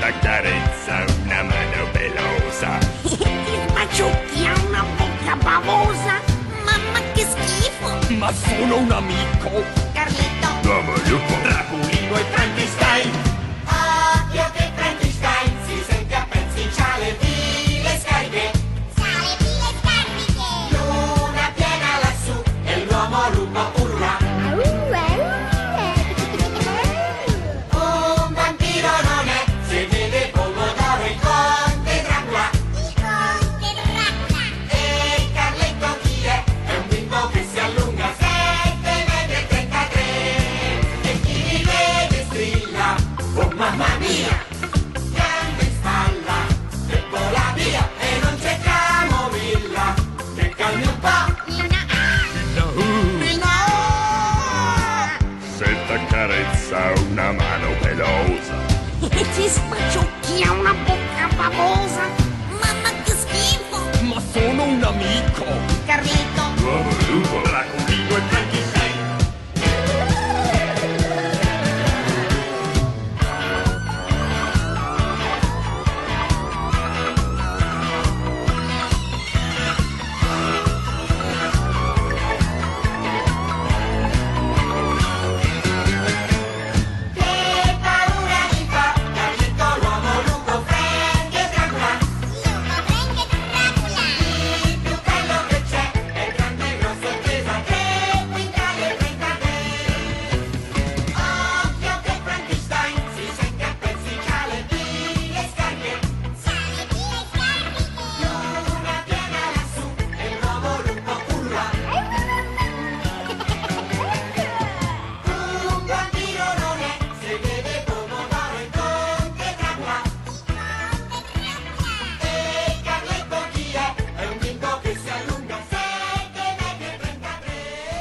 la carezza una mano pelosa. Ti sbaciucchia una bocca bavosa. Mamma che schifo. Ma sono un amico. Carlito, Uomo lupo, Draculino e Frankenstein. occhio che Frankenstein si sente a pezzi, c'ha le pile scariche. C'ha le pile scariche. Luna piena lassù e l'uomo lupo urla. Un vampiro non è, se vede pomodoro il conte Dracula. Il conte Dracula. E Carletto chi è? È un bimbo che si allunga 7 metri e 33. E chi mi vede strilla, oh mamma mia, grande in spalla, e vola via, e non c'è camomilla, che calmi un po'. Se t'accarezza una mano pelosa. Ti sbaciucchia una bocca bavosa. Mamma che schifo. Ma sono un amico. Carlito, Uomo lupo, Draculino e Frankenstein. che paura mi fa. Carlito, l'uomo lupo, Frank e Dracula. Lupo, Frank e Dracula. Il più bello che c'è è grande e grosso e pesa 3 quintali e 33. Occhio che Frankenstein si sente a pezzi, c'ha le pile scariche. C'ha le pile scariche. Luna piena lassù e l'uomo lupo urla. Un vampiro non è, se vede pomodoro il conte Dracula. E Carletto chi è? È un bimbo che si allunga 7 metri e 33.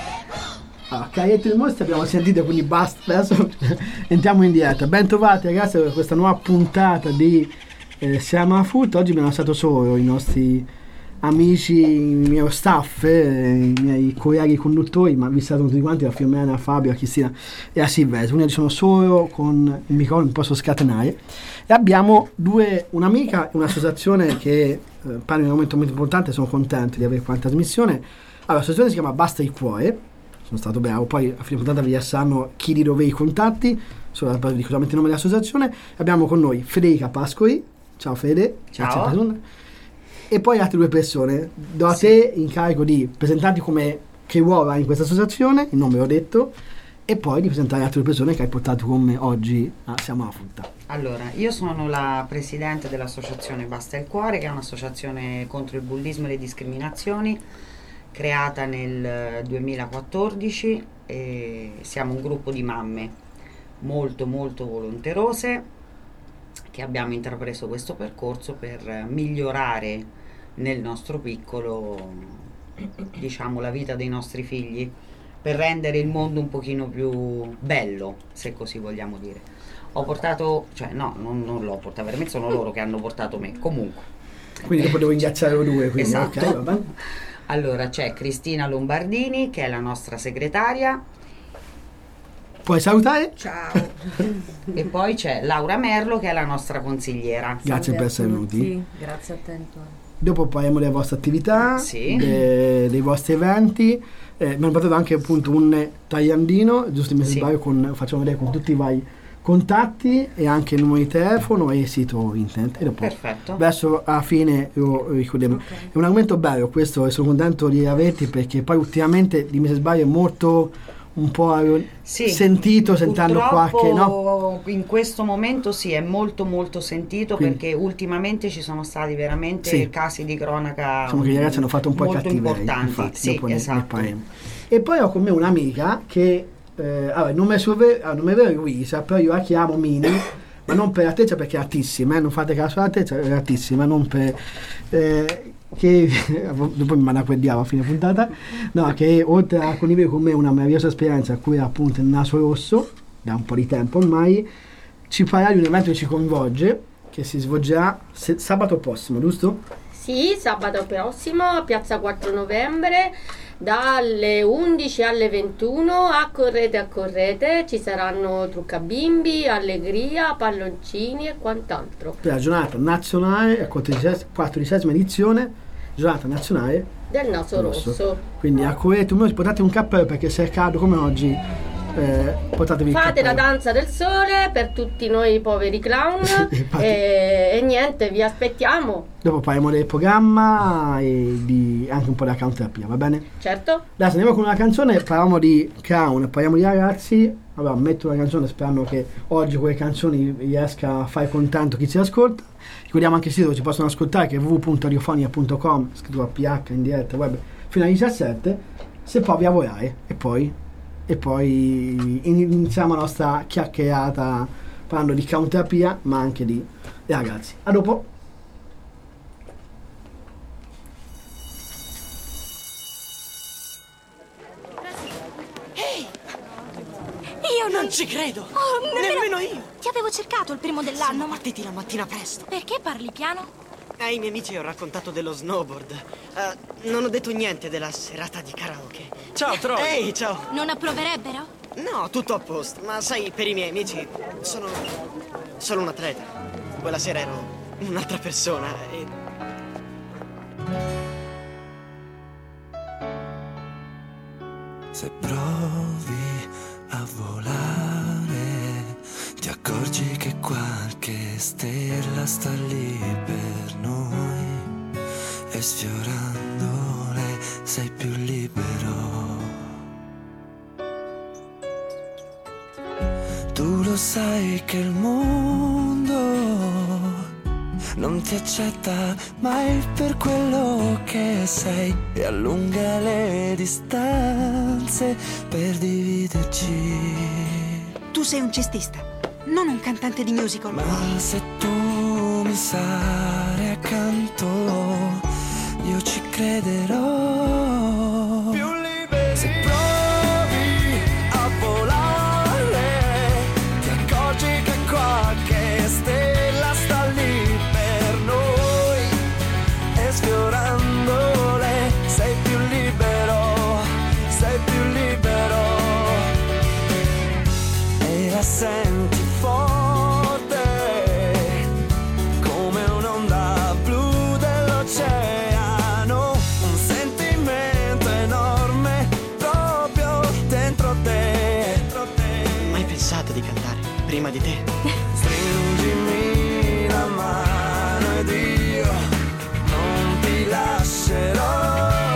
Ah, Carletto il mostro abbiamo sentito, quindi basta, adesso entriamo in diretta. Ben trovati ragazzi per questa nuova puntata di Siamo a Foot. Oggi abbiamo stato solo i nostri amici, il mio staff, i miei colleghi conduttori, ma vi salutano tutti quanti, la Fiormena, a Fabio, a Cristina e a Silvestre. Quindi sono solo con il microfono, mi posso scatenare. E abbiamo un'amica e un'associazione che parla di un momento molto importante, sono contento di avere qua in trasmissione. Allora, l'associazione si chiama Basta il Cuore, sono stato bravo, poi a fine puntata vi lasseranno chi di dove i contatti, solo dico solamente il nome dell'associazione. Abbiamo con noi Federica Pascoli, ciao Fede. Ciao. Grazie per e poi altre 2 persone, do a te incarico di presentarti come che ruolo hai in questa associazione, il nome l'ho detto, e poi di presentare altre 2 persone che hai portato con me oggi a Siamo alla Frutta. Allora, io sono la presidente dell'associazione Basta il Cuore, che è un'associazione contro il bullismo e le discriminazioni, creata nel 2014, e siamo un gruppo di mamme molto molto volonterose che abbiamo intrapreso questo percorso per migliorare nel nostro piccolo, diciamo, la vita dei nostri figli, per rendere il mondo un pochino più bello, se così vogliamo dire. Ho portato, cioè no, non l'ho portato, veramente sono loro che hanno portato me, comunque. Quindi dopo devo inghiacciare 2, quindi Esatto. ok, va bene. Allora c'è Cristina Lombardini, che è la nostra segretaria, Puoi salutare? Ciao. e poi c'è Laura Merlo, che è la nostra consigliera. Grazie per essere venuti. Sì, grazie a te Antonio. Dopo parliamo delle vostre attività, Sì. dei vostri eventi. Abbiamo portato anche appunto un tagliandino, giusto in Sì. sbaglio, facciamo vedere con tutti i vari contatti e anche il numero di telefono e il sito internet. E dopo Perfetto. verso alla fine lo ricordiamo. Ok. È un argomento bello questo e sono contento di averti, perché poi ultimamente, dimmi se sbaglio, è molto un po' Sì, sentito, sentendo purtroppo qualche, no? in questo momento sì, è molto molto sentito, Quindi- perché ultimamente ci sono stati veramente Sì. casi di cronaca Diciamo che i ragazzi hanno fatto un po' i molto cattiveria, importanti. infatti, Sì, dopo ne esatto. parliamo. E poi ho con me un'amica che allora, il nome vero è Luisa, però io la chiamo Mini, ma non per altezza, perché è altissima, non fate caso all'altezza, è altissima, non per che dopo mi manda quel diavolo a fine puntata, no, che oltre a condividere con me una meravigliosa esperienza a cui è appunto il Naso Rosso da un po' di tempo ormai, ci parlerà di un evento che ci coinvolge, che si svolgerà sabato prossimo, giusto? Sì. Sì, sabato prossimo a Piazza 4 Novembre dalle 11 alle 21. Accorrete, ci saranno truccabimbi, allegria, palloncini e quant'altro. Per la giornata nazionale, 14ª edizione, giornata nazionale Del naso rosso. Quindi accorrete, portate un cappello perché se è caldo come oggi, portatevi il Fate la cappello. danza del sole per tutti noi poveri clown. Infatti. E niente, vi aspettiamo. Dopo parliamo del programma e anche un po' della counterterapia, va bene? Certo. Adesso andiamo con una canzone, parliamo di clown, parliamo di ragazzi. Allora metto una canzone sperando che oggi quelle canzoni riesca a fare contento chi si ascolta. Ricordiamo anche il sito dove ci possono ascoltare che è www.radiofonia.com, scritto a PH in diretta web fino alle 17, se provi a volare e poi iniziamo la nostra chiacchierata parlando di counterterapia ma anche di ragazzi. A dopo. Io non ci credo! Oh, Nemmeno io! Ti avevo cercato il primo Siamo dell'anno, ma partiti la mattina presto. perché parli piano? Ai miei amici ho raccontato dello snowboard. Non ho detto niente della serata di karaoke. Ciao, Troy! Ehi, ciao! Non approverebbero? No, tutto a posto. Ma sai, per i miei amici sono solo un atleta. Quella sera ero un'altra persona e... Se provi a volare, ti accorgi che qualche stella sta lì per noi e sfiorandole sei più libero. Tu lo sai che il mondo non ti accetta mai per quello che sei e allunga le distanze per dividerci. Tu sei un cestista, non un cantante di musical. Ma se tu mi sarai accanto, io ci crederò. Più liberi. Se provi a volare, ti accorgi che qualche stella sta lì per noi e sfiorandole sei più libero, sei più libero. E la senti forte come un'onda blu dell'oceano, un sentimento enorme proprio dentro te. Mai pensato di cantare prima di te? Stringimi la mano ed io non ti lascerò.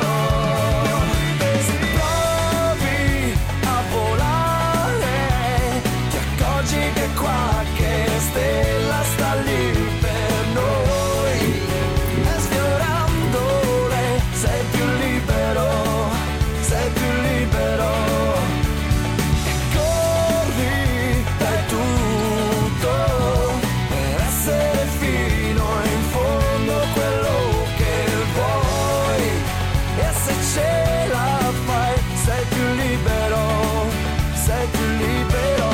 Se provi a volare, ti accorgi che qualche stella sta lì per noi e sfiorandole sei più libero, sei più libero. E corri, dai tutto per essere fino in fondo quello che vuoi. E se ce la fai sei più libero, sei più libero.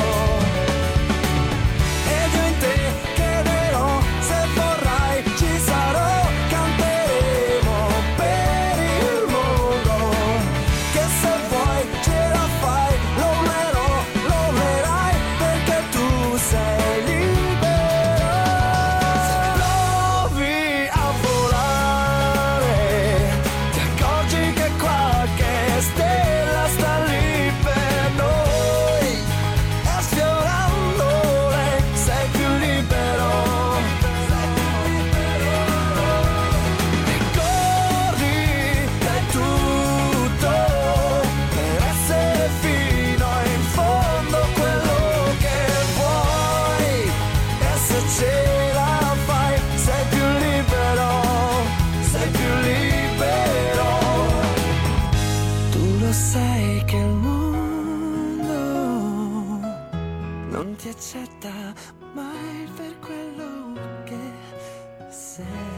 Ed io in te crederò, se vorrai ci sarò, canteremo per il mondo. Che se vuoi ce la fai, lo verai perché tu sei libero. Se provi a volare, ti accorgi che qualche stella sta lì per noi e sfiorandole sei più libero, sei più libero. E corri, dai tutto per essere fino in fondo quello che vuoi. E se ce la fai sei più libero, sei più libero. Tu lo sai che il mondo non ti accetta mai per quello che sei.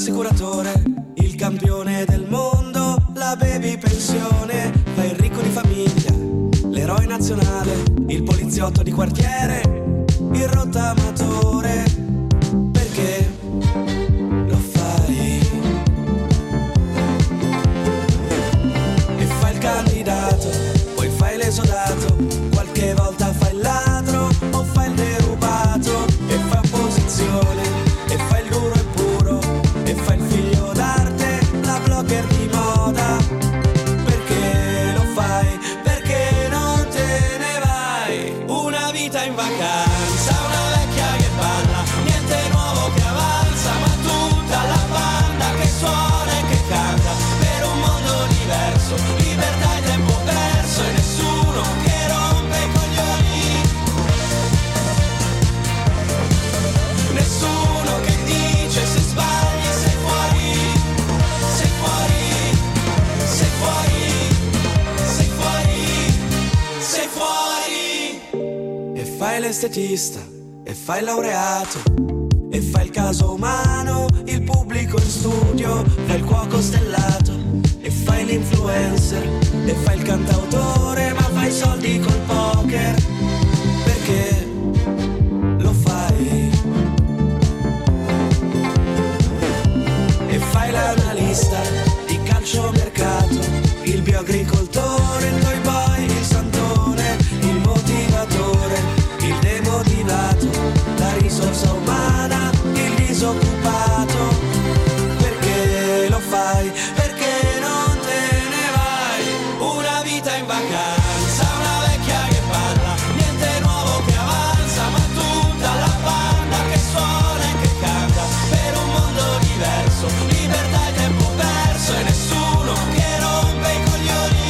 l'assicuratore, il campione del mondo, la baby pensione, fai il ricco di famiglia, l'eroe nazionale, il poliziotto di quartiere, il rottamatore. Perché lo fai? E fai il candidato, poi fai l'esodato, qualche volta fai il ladro o fai il derubato, e fai opposizione, e fai il duro e puro, e fai il figlio d'arte, la blogger di moda. Perché lo fai? Perché non te ne vai? Una vita in vacanza, una vecchia che balla, niente nuovo che avanza, ma tutta la banda che suona e che canta, per un mondo diverso, libertà e tempo perso, e nessuno che rompe i coglioni, nessuno che dice se sbagli sei fuori, sei fuori, sei fuori, sei fuori, sei fuori. E fai l'estetista, e fai il laureato, e fai il caso umano, il pubblico in studio, fai il cuoco stellato, e fai l'influencer, e fai il cantautore, ma fai soldi col poker. Perché lo fai? E fai l'analista di calciomercato, il bioagricoltore, il toy boy, il santone, il motivatore, il demotivato, la risorsa umana, il disoccupato. Perché lo fai? Perché non te ne vai? Una vita in vacanza, una vecchia che parla, niente nuovo che avanza, ma tutta la banda che suona e che canta, per un mondo diverso, libertà e tempo perso, e nessuno che rompe i coglioni,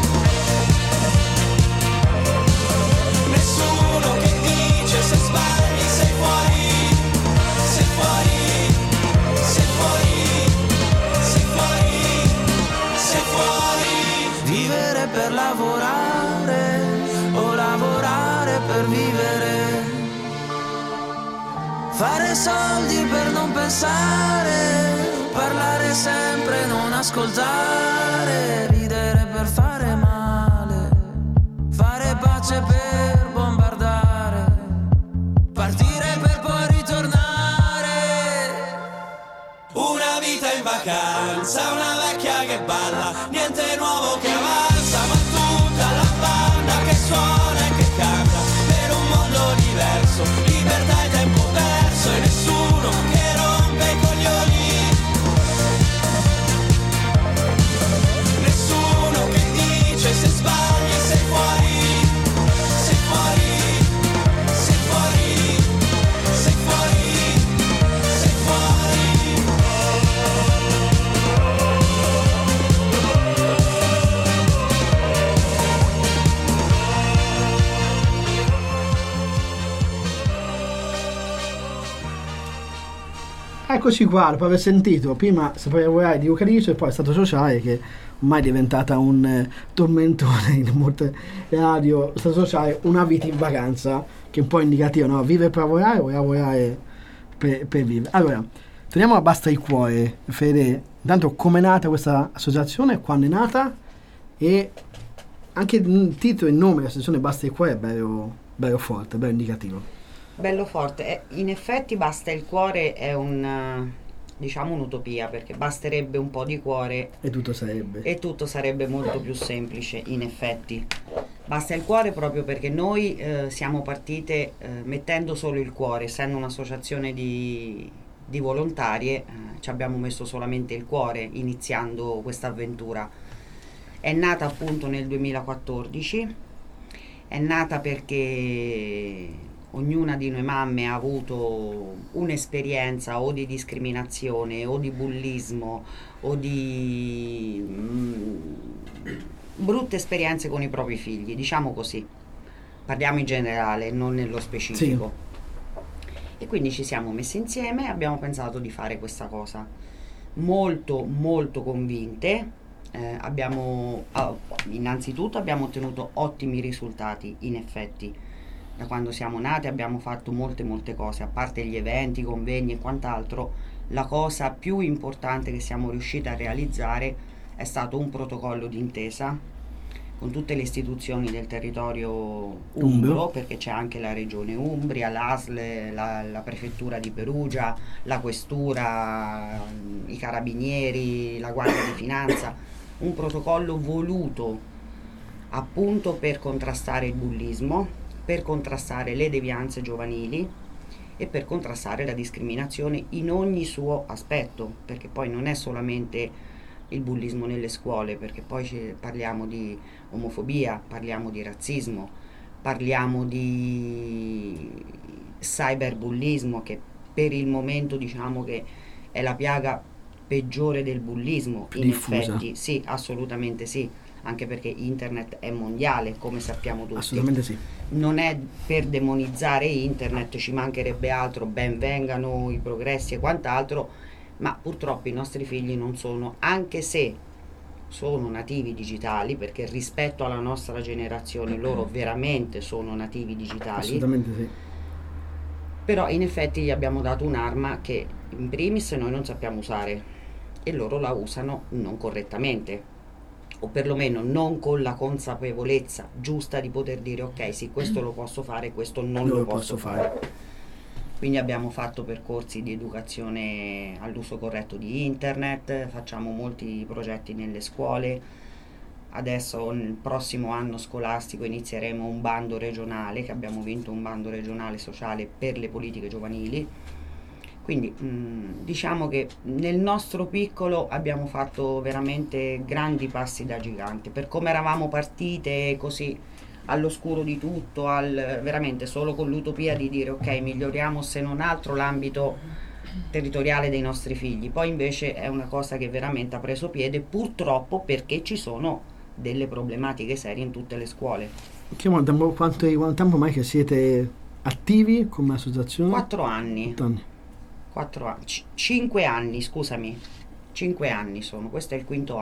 nessuno che dice se sbagli sei fuori, sei fuori, sei fuori, sei fuori, sei fuori. Vivere per lavorare o lavorare per vivere, fare soldi per non pensare, parlare sempre, non ascoltare, ridere per fare male, fare pace per bombardare, partire per poi ritornare. Una vita in vacanza, una vecchia che balla, niente nuovo che avanza, ma tutta la banda che suona e che canta, per un mondo diverso, libertà e tempo perso, e nessuno che rompe i coglioni, nessuno che dice se sbagli sei fuori, sei fuori, sei fuori, sei fuori, sei fuori. Eccoci qua, dopo aver sentito prima Sapere Lavorare di Luca Riso e poi Stato Sociale, che ormai è diventata un tormentone in molte radio. Stato Sociale, una vita in vacanza, che è un po' indicativo, no? Vivere per lavorare o lavorare per vivere. Allora, torniamo a Basta il Cuore. Fede, intanto com'è nata questa associazione, quando è nata, e anche il titolo e il nome dell'associazione Basta il Cuore è bello forte, bello indicativo. Bello forte. In effetti Basta il Cuore è diciamo un'utopia, perché basterebbe un po' di cuore e tutto sarebbe molto più semplice. In effetti Basta il Cuore proprio perché noi siamo partite mettendo solo il cuore, essendo un'associazione di volontarie, ci abbiamo messo solamente il cuore iniziando questa avventura. È nata appunto nel 2014, è nata perché ognuna di noi mamme ha avuto un'esperienza o di discriminazione o di bullismo o di brutte esperienze con i propri figli, diciamo così. Parliamo in generale, non nello specifico. Sì. E quindi ci siamo messi insieme e abbiamo pensato di fare questa cosa. Molto, molto convinte. Innanzitutto abbiamo ottenuto ottimi risultati, in effetti. Da quando siamo nate abbiamo fatto molte cose, a parte gli eventi, convegni e quant'altro, la cosa più importante che siamo riusciti a realizzare è stato un protocollo d'intesa con tutte le istituzioni del territorio umbro, perché c'è anche la regione Umbria, l'ASL, la prefettura di Perugia, la questura, i carabinieri, la guardia di finanza, un protocollo voluto appunto per contrastare il bullismo, per contrastare le devianze giovanili e per contrastare la discriminazione in ogni suo aspetto, perché poi non è solamente il bullismo nelle scuole, perché poi parliamo di omofobia, parliamo di razzismo, parliamo di cyberbullismo, che per il momento diciamo che è la piaga peggiore del bullismo, in diffusa. effetti sì, assolutamente sì, anche perché internet è mondiale, come sappiamo tutti. Assolutamente sì. Non è per demonizzare internet, ci mancherebbe altro, ben vengano i progressi e quant'altro, ma purtroppo i nostri figli non sono, anche se sono nativi digitali, perché rispetto alla nostra generazione loro veramente sono nativi digitali. Assolutamente sì. Però in effetti gli abbiamo dato un'arma che in primis noi non sappiamo usare e loro la usano non correttamente, o perlomeno non con la consapevolezza giusta di poter dire ok, sì, questo lo posso fare, questo non lo posso fare. Quindi abbiamo fatto percorsi di educazione all'uso corretto di internet, facciamo molti progetti nelle scuole. Adesso nel prossimo anno scolastico inizieremo un bando regionale, che abbiamo vinto un bando regionale sociale per le politiche giovanili. Quindi diciamo che nel nostro piccolo abbiamo fatto veramente grandi passi da gigante. Per come eravamo partite così all'oscuro di tutto, veramente solo con l'utopia di dire ok, miglioriamo se non altro l'ambito territoriale dei nostri figli. Poi invece è una cosa che veramente ha preso piede, purtroppo, perché ci sono delle problematiche serie in tutte le scuole. Quanto tempo mai che siete attivi come associazione? 4 anni. 5 anni, scusami. 5 anni sono, questo è il 5º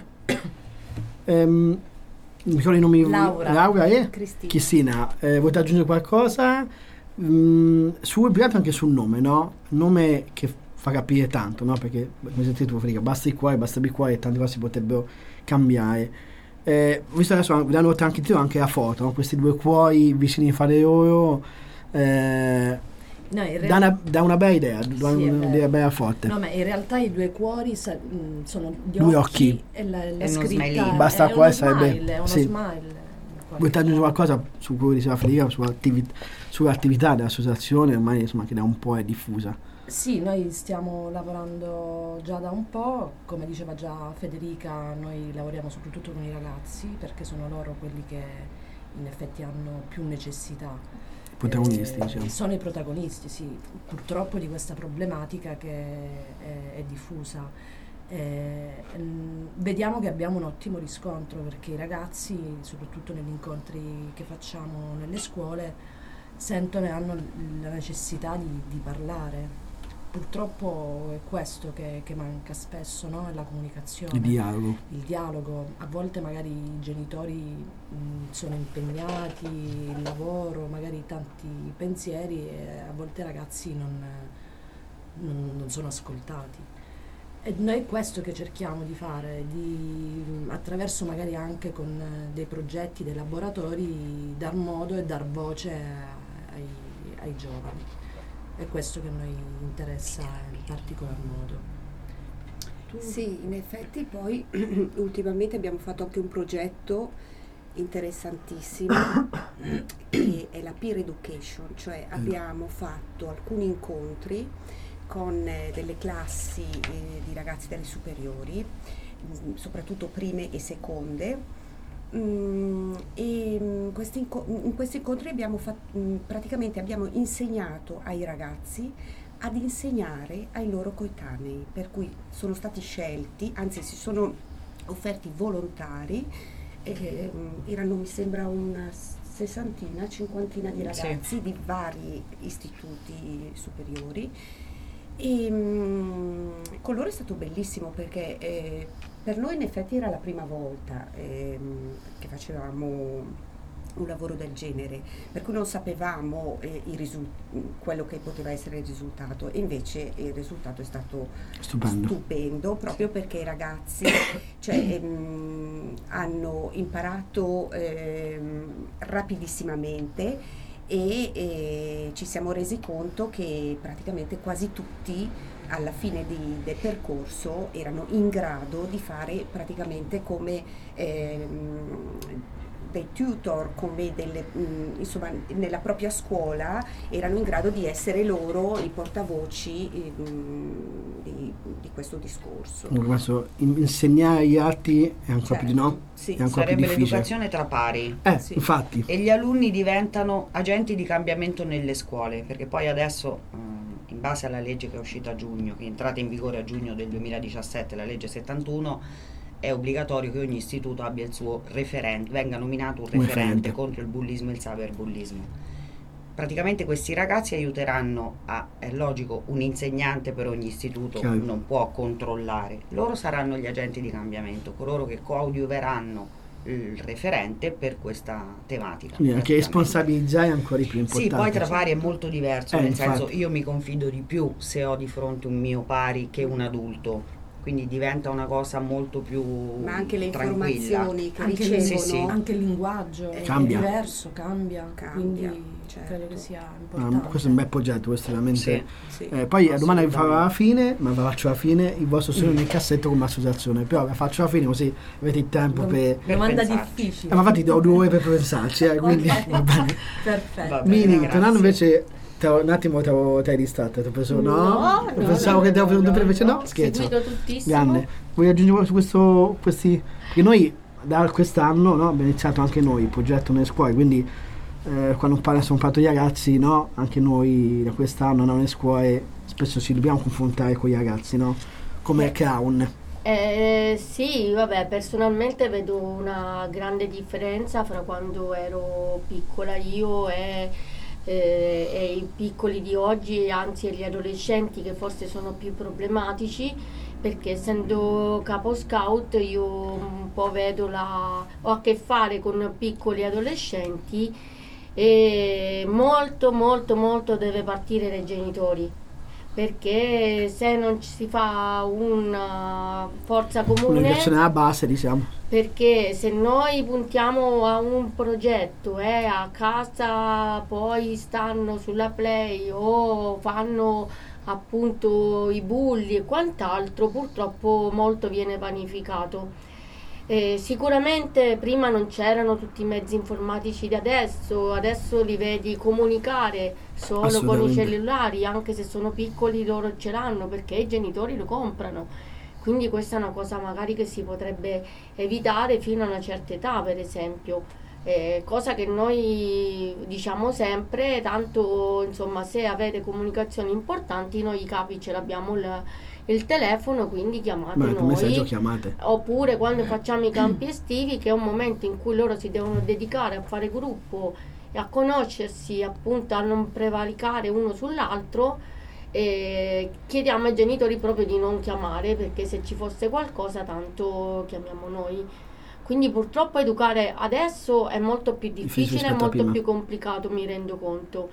anno. Mi ricordo i nomi. Laura e Cristina. Cristina, volete aggiungere qualcosa? Più che altro anche sul nome, no? Nome che fa capire tanto, no? Perché come sentite tu, Friga, basta il cuore, basta il cuore e tante cose si potrebbero cambiare. Visto adesso abbiamo anche il titolo, anche la foto, no? Questi 2 cuori vicini fra di loro, No, dà una bella idea, sì, bella forte. No, ma in realtà i 2 cuori sono gli 2 occhi e la scritta. Basta è qua uno sarebbe. smile, è uno Sì. smile. Vuoi aggiungere qualcosa su cui diceva Federica, sull'attività dell'associazione, ormai insomma che da un po' è diffusa? Sì, noi stiamo lavorando già da un po', come diceva già Federica, noi lavoriamo soprattutto con i ragazzi perché sono loro quelli che in effetti hanno più necessità. Protagonisti, diciamo. Sono i protagonisti, sì, purtroppo di questa problematica che è diffusa. Vediamo che abbiamo un ottimo riscontro perché i ragazzi, soprattutto negli incontri che facciamo nelle scuole, sentono e hanno la necessità di parlare. Purtroppo è questo che manca spesso, no? È la comunicazione. Il dialogo. Il dialogo. A volte magari i genitori sono impegnati, il lavoro, magari tanti pensieri e a volte i ragazzi non sono ascoltati. E noi è questo che cerchiamo di fare, attraverso magari anche con dei progetti, dei laboratori, dar modo e dar voce ai giovani. È questo che a noi interessa in particolar modo. Sì, in effetti poi ultimamente abbiamo fatto anche un progetto interessantissimo che è la peer education, cioè abbiamo fatto alcuni incontri con delle classi di ragazzi delle superiori, soprattutto prime e seconde. In questi incontri praticamente abbiamo insegnato ai ragazzi ad insegnare ai loro coetanei, per cui sono stati scelti, anzi si sono offerti volontari, erano mi sembra una 50 di ragazzi di vari istituti superiori e con loro è stato bellissimo perché per noi in effetti era la prima volta che facevamo un lavoro del genere, per cui non sapevamo quello che poteva essere il risultato, e invece il risultato è stato stupendo, proprio perché i ragazzi hanno imparato rapidissimamente e ci siamo resi conto che praticamente quasi tutti alla fine del percorso erano in grado di fare praticamente come dei tutor, come insomma nella propria scuola erano in grado di essere loro i portavoci di questo discorso. Questo, insegnare agli altri è ancora più sì. è ancora Sarebbe più difficile. l'educazione tra pari. Sì. Infatti. E gli alunni diventano agenti di cambiamento nelle scuole, perché poi adesso in base alla legge che è uscita a giugno, che è entrata in vigore a giugno del 2017, la legge 71, è obbligatorio che ogni istituto abbia il suo referente, venga nominato un referente contro il bullismo e il cyberbullismo. Praticamente questi ragazzi aiuteranno è logico, un insegnante per ogni istituto non può controllare, loro saranno gli agenti di cambiamento, coloro che coadiuveranno il referente per questa tematica. Quindi anche responsabilizzare è ancora di più importante. Sì, poi tra pari è molto diverso, nel infatti. senso io mi confido di più se ho di fronte un mio pari che un adulto. Quindi diventa una cosa molto più ma anche le tranquilla. Informazioni che anche ricevono, anche il linguaggio Cambia. è diverso, cambia, quindi credo che sia importante. Questo è un bel progetto, questo è veramente. Sì, poi la domanda vi farò alla fine, ma ve la faccio alla fine, il vostro sogno nel cassetto come associazione, però la faccio alla fine così avete il tempo per domanda difficile. ma infatti do 2 ore per pensarci, quindi va bene. Perfetto. Mini, tornando invece un attimo ti hai distratto, ti ho preso no, pensavo che ti avevo venuto invece no, scherzo. Grande. Vuoi aggiungere su questi che noi da quest'anno abbiamo iniziato anche noi il progetto nelle scuole, quindi quando sono fatto gli ragazzi, anche noi da quest'anno nelle scuole spesso ci dobbiamo confrontare con i ragazzi, come Crown. Sì, vabbè, personalmente vedo una grande differenza fra quando ero piccola io e i piccoli di oggi, anzi gli adolescenti, che forse sono più problematici, perché essendo capo scout io un po' ho a che fare con piccoli adolescenti e molto deve partire dai genitori, perché se non si fa una forza comune, un'educazione alla base, diciamo, perché se noi puntiamo a un progetto e a casa poi stanno sulla play o fanno appunto i bulli e quant'altro, purtroppo molto viene vanificato. Sicuramente prima non c'erano tutti i mezzi informatici di adesso li vedi comunicare solo con i cellulari, anche se sono piccoli loro ce l'hanno perché i genitori lo comprano, quindi questa è una cosa magari che si potrebbe evitare fino a una certa età, per esempio, cosa che noi diciamo sempre, tanto insomma se avete comunicazioni importanti noi i capi ce l'abbiamo il telefono, quindi chiamate noi, oppure quando facciamo i campi estivi, che è un momento in cui loro si devono dedicare a fare gruppo e a conoscersi, appunto a non prevaricare uno sull'altro, chiediamo ai genitori proprio di non chiamare, perché se ci fosse qualcosa tanto chiamiamo noi. Quindi purtroppo educare adesso è molto più difficile, è molto più complicato, mi rendo conto,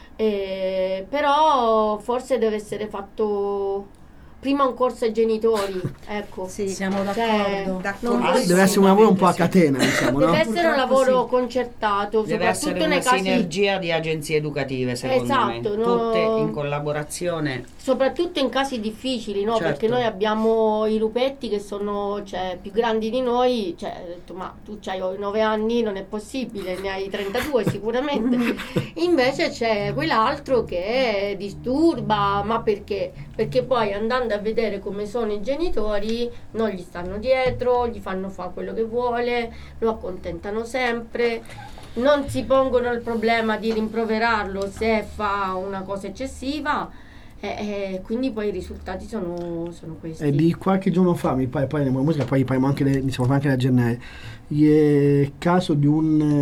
però forse deve essere fatto prima un corso ai genitori, ecco. Sì, siamo d'accordo. Deve essere un lavoro un po' a catena, diciamo, deve essere un lavoro concertato, deve essere soprattutto nei casi, sinergia di agenzie educative, secondo me, tutte in collaborazione, soprattutto in casi difficili, perché noi abbiamo i lupetti che sono più grandi di noi, ho detto, ma tu c'hai 9 anni, non è possibile, ne hai 32 sicuramente. Invece c'è quell'altro che disturba, ma perché? Perché poi andando a vedere come sono i genitori non gli stanno dietro, gli fanno fare quello che vuole, lo accontentano sempre, non si pongono il problema di rimproverarlo se fa una cosa eccessiva, quindi poi i risultati sono questi. Di qualche giorno fa mi pare, poi nella musica poi parliamo anche iniziamo anche da gennaio, il caso di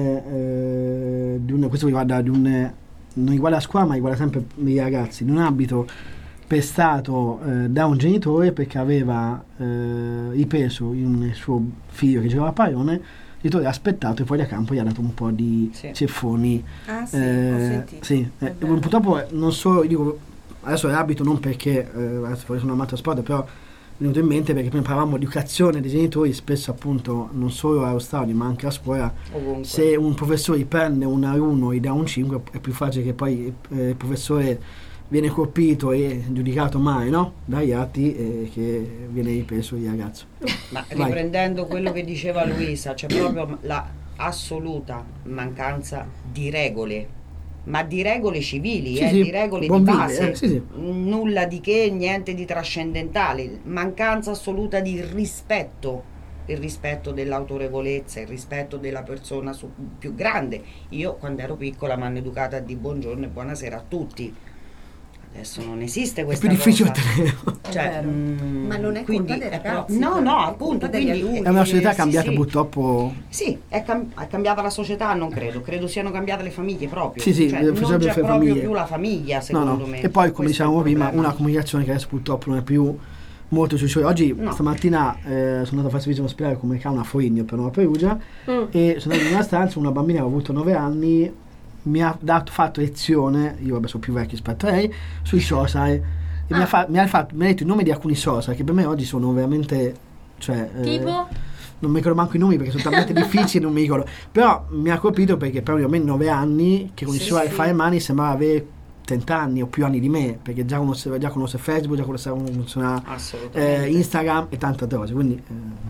un questo riguarda non riguarda la scuola ma riguarda sempre i ragazzi, di un abito pestato da un genitore perché aveva ripreso il suo figlio che giocava a pallone L'editore ha aspettato e poi da campo gli ha dato un po' di ceffoni. Ah sì, ho sentito. Sì, purtroppo non so, dico, adesso l'abito non perché adesso sono amato a sport, però mi è venuto in mente perché prima parlavamo di educazione dei genitori, spesso appunto non solo allo stadio ma anche a scuola. Ovunque. Se un professore prende un A1 e dà un 5 è più facile che poi il professore viene colpito e giudicato male, no? Dagli atti che viene ripreso il ragazzo. Ma riprendendo quello che diceva Luisa, c'è proprio la assoluta mancanza di regole, ma di regole civili, di regole di base, nulla di che, niente di trascendentale, mancanza assoluta di rispetto, il rispetto dell'autorevolezza, il rispetto della persona più grande. Io quando ero piccola mi hanno educata a dire buongiorno e buonasera a tutti. Adesso non esiste questa cosa. È più difficile ottenerlo. Cioè, ma non è colpa dei ragazzi. No, appunto, quindi è una società cambiata purtroppo. Sì, è cambiata la società, non credo siano cambiate le famiglie proprio. Sì, cioè, non c'è proprio famiglie. più la famiglia, secondo me. E poi, come dicevamo prima, una comunicazione che adesso purtroppo non è più molto sui suoi. Oggi stamattina sono andato a fare servizio all'ospedale come una Foligno per Nuova Perugia e sono andato in una stanza, una bambina che aveva avuto 9 anni mi ha fatto lezione, io sono più vecchio rispetto a lei, sui social e mi ha detto i nomi di alcuni social che per me oggi sono veramente, cioè tipo? Non mi ricordo manco i nomi perché sono talmente difficili, non mi ricordo, però mi ha colpito perché proprio a me 9 anni che conosceva a fare mani sembrava avere 30 anni o più anni di me, perché già conosce Facebook, già conosce Instagram e tante altre cose, quindi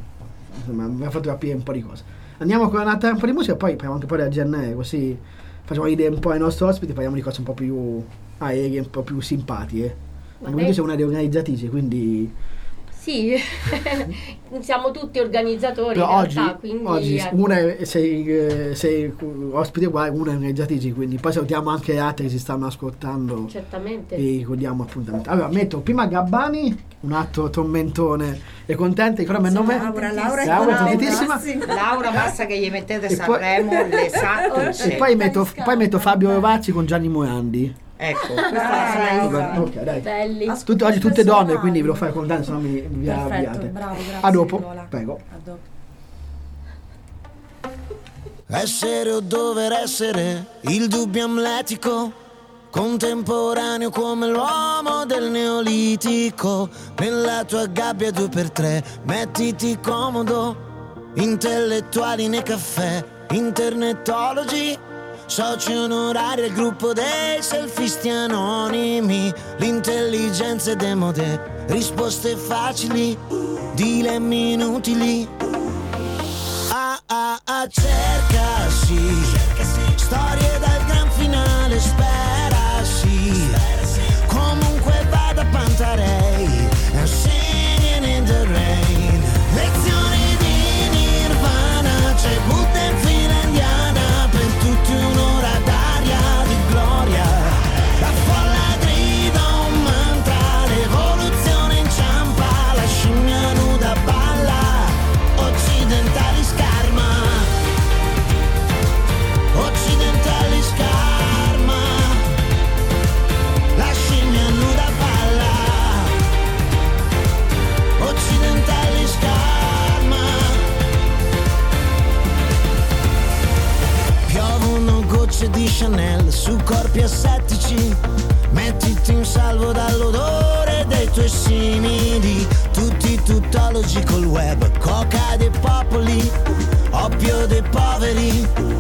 mi ha fatto capire un po' di cose. Andiamo con un po' di musica e poi parliamo anche un po' della GNR, così facciamo idee un po' ai nostri ospiti, parliamo di cose un po' più aeree, un po' più simpatiche. Anche perché sei una delle organizzatrici, quindi sì, siamo tutti organizzatori. Però in realtà, oggi una sei ospite qua, una è organizzatrici, quindi poi salutiamo anche le altre che si stanno ascoltando. Certamente. E ricordiamo appuntamento. Allora metto prima Gabbani, un altro tormentone e contente, ricordiamo il nome? Laura è contentissima. Laura basta che gli mettete Sanremo, le sa tutte. E poi metto Fabio Rovazzi con Gianni Morandi. Ecco, questa ok, dai. Belli. Oggi tutte donne, quindi ve lo fai contare, se no vi arrabbiate. Bravo, grazie. A dopo, Nicola. prego. A dopo. Essere o dover essere, il dubbio amletico, contemporaneo come l'uomo del neolitico. Nella tua gabbia 2x3, mettiti comodo, intellettuali nei caffè, internetologi, soci onorari al gruppo dei selfisti anonimi. L'intelligenza è demode, risposte facili, dilemmi inutili. Cercasi, storie dal gran finale, sperasi. Comunque vada Pantarei, and singing in the rain. Lezioni di Nirvana, c'è Buddha in fila indiana, per tutti un'ora d'aria di gloria. La folla grida un mantra, l'evoluzione inciampa, la scimmia nuda balla, occidentali scarma. Occidentali scarma, la scimmia nuda balla. Occidentali scarma. Piovono gocce di Chanel su corpi assettici. Mettiti in salvo dall'odore dei tuoi simili. Tutti tuttologi col web, coca dei popoli, oppio dei poveri.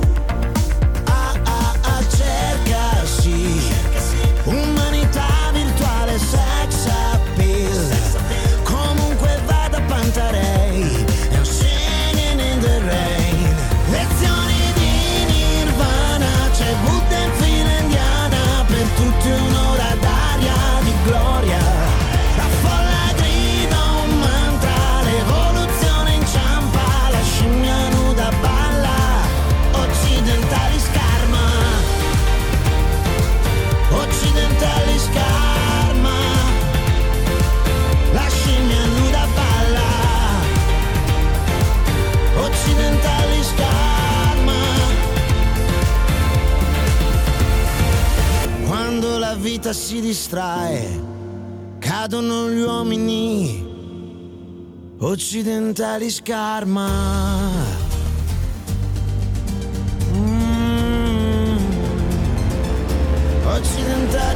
Cercasi, umanità virtuale, sex appeal. Comunque vada Pantarei, and singing in the rain. Lezioni di Nirvana, c'è Buddha in fila indiana, per tutti un'ora d'aria di gloria. La folla grida un mantra, l'evoluzione inciampa, la scimmia nuda balla. Occidentali scarma. Occidentali scarma, la scimmia nuda balla. Occidentali scarma. Quando la vita si distrae, cadono gli uomini. Occidentali scarma.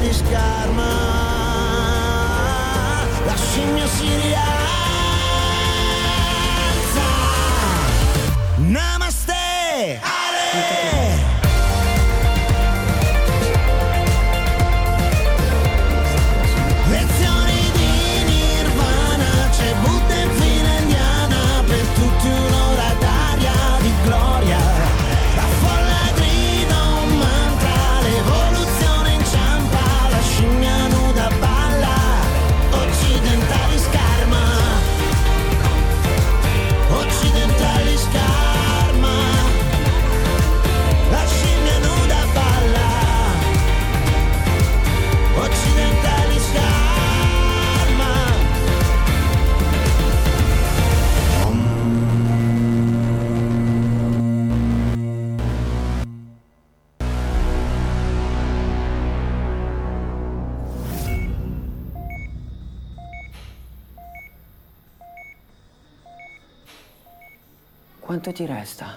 di scarma, la scimmia si rialza. Namaste, Ale! Lezioni di Nirvana, c'è Buddha in fila indiana, per tutti un'ora d'aria di gloria. La folla grida un mantra, l'evoluzione inciampa, la scimmia nuda balla, occidentali scarma, occidentali scarma, la scimmia nuda balla, occidentali scarma. Quanto ti resta?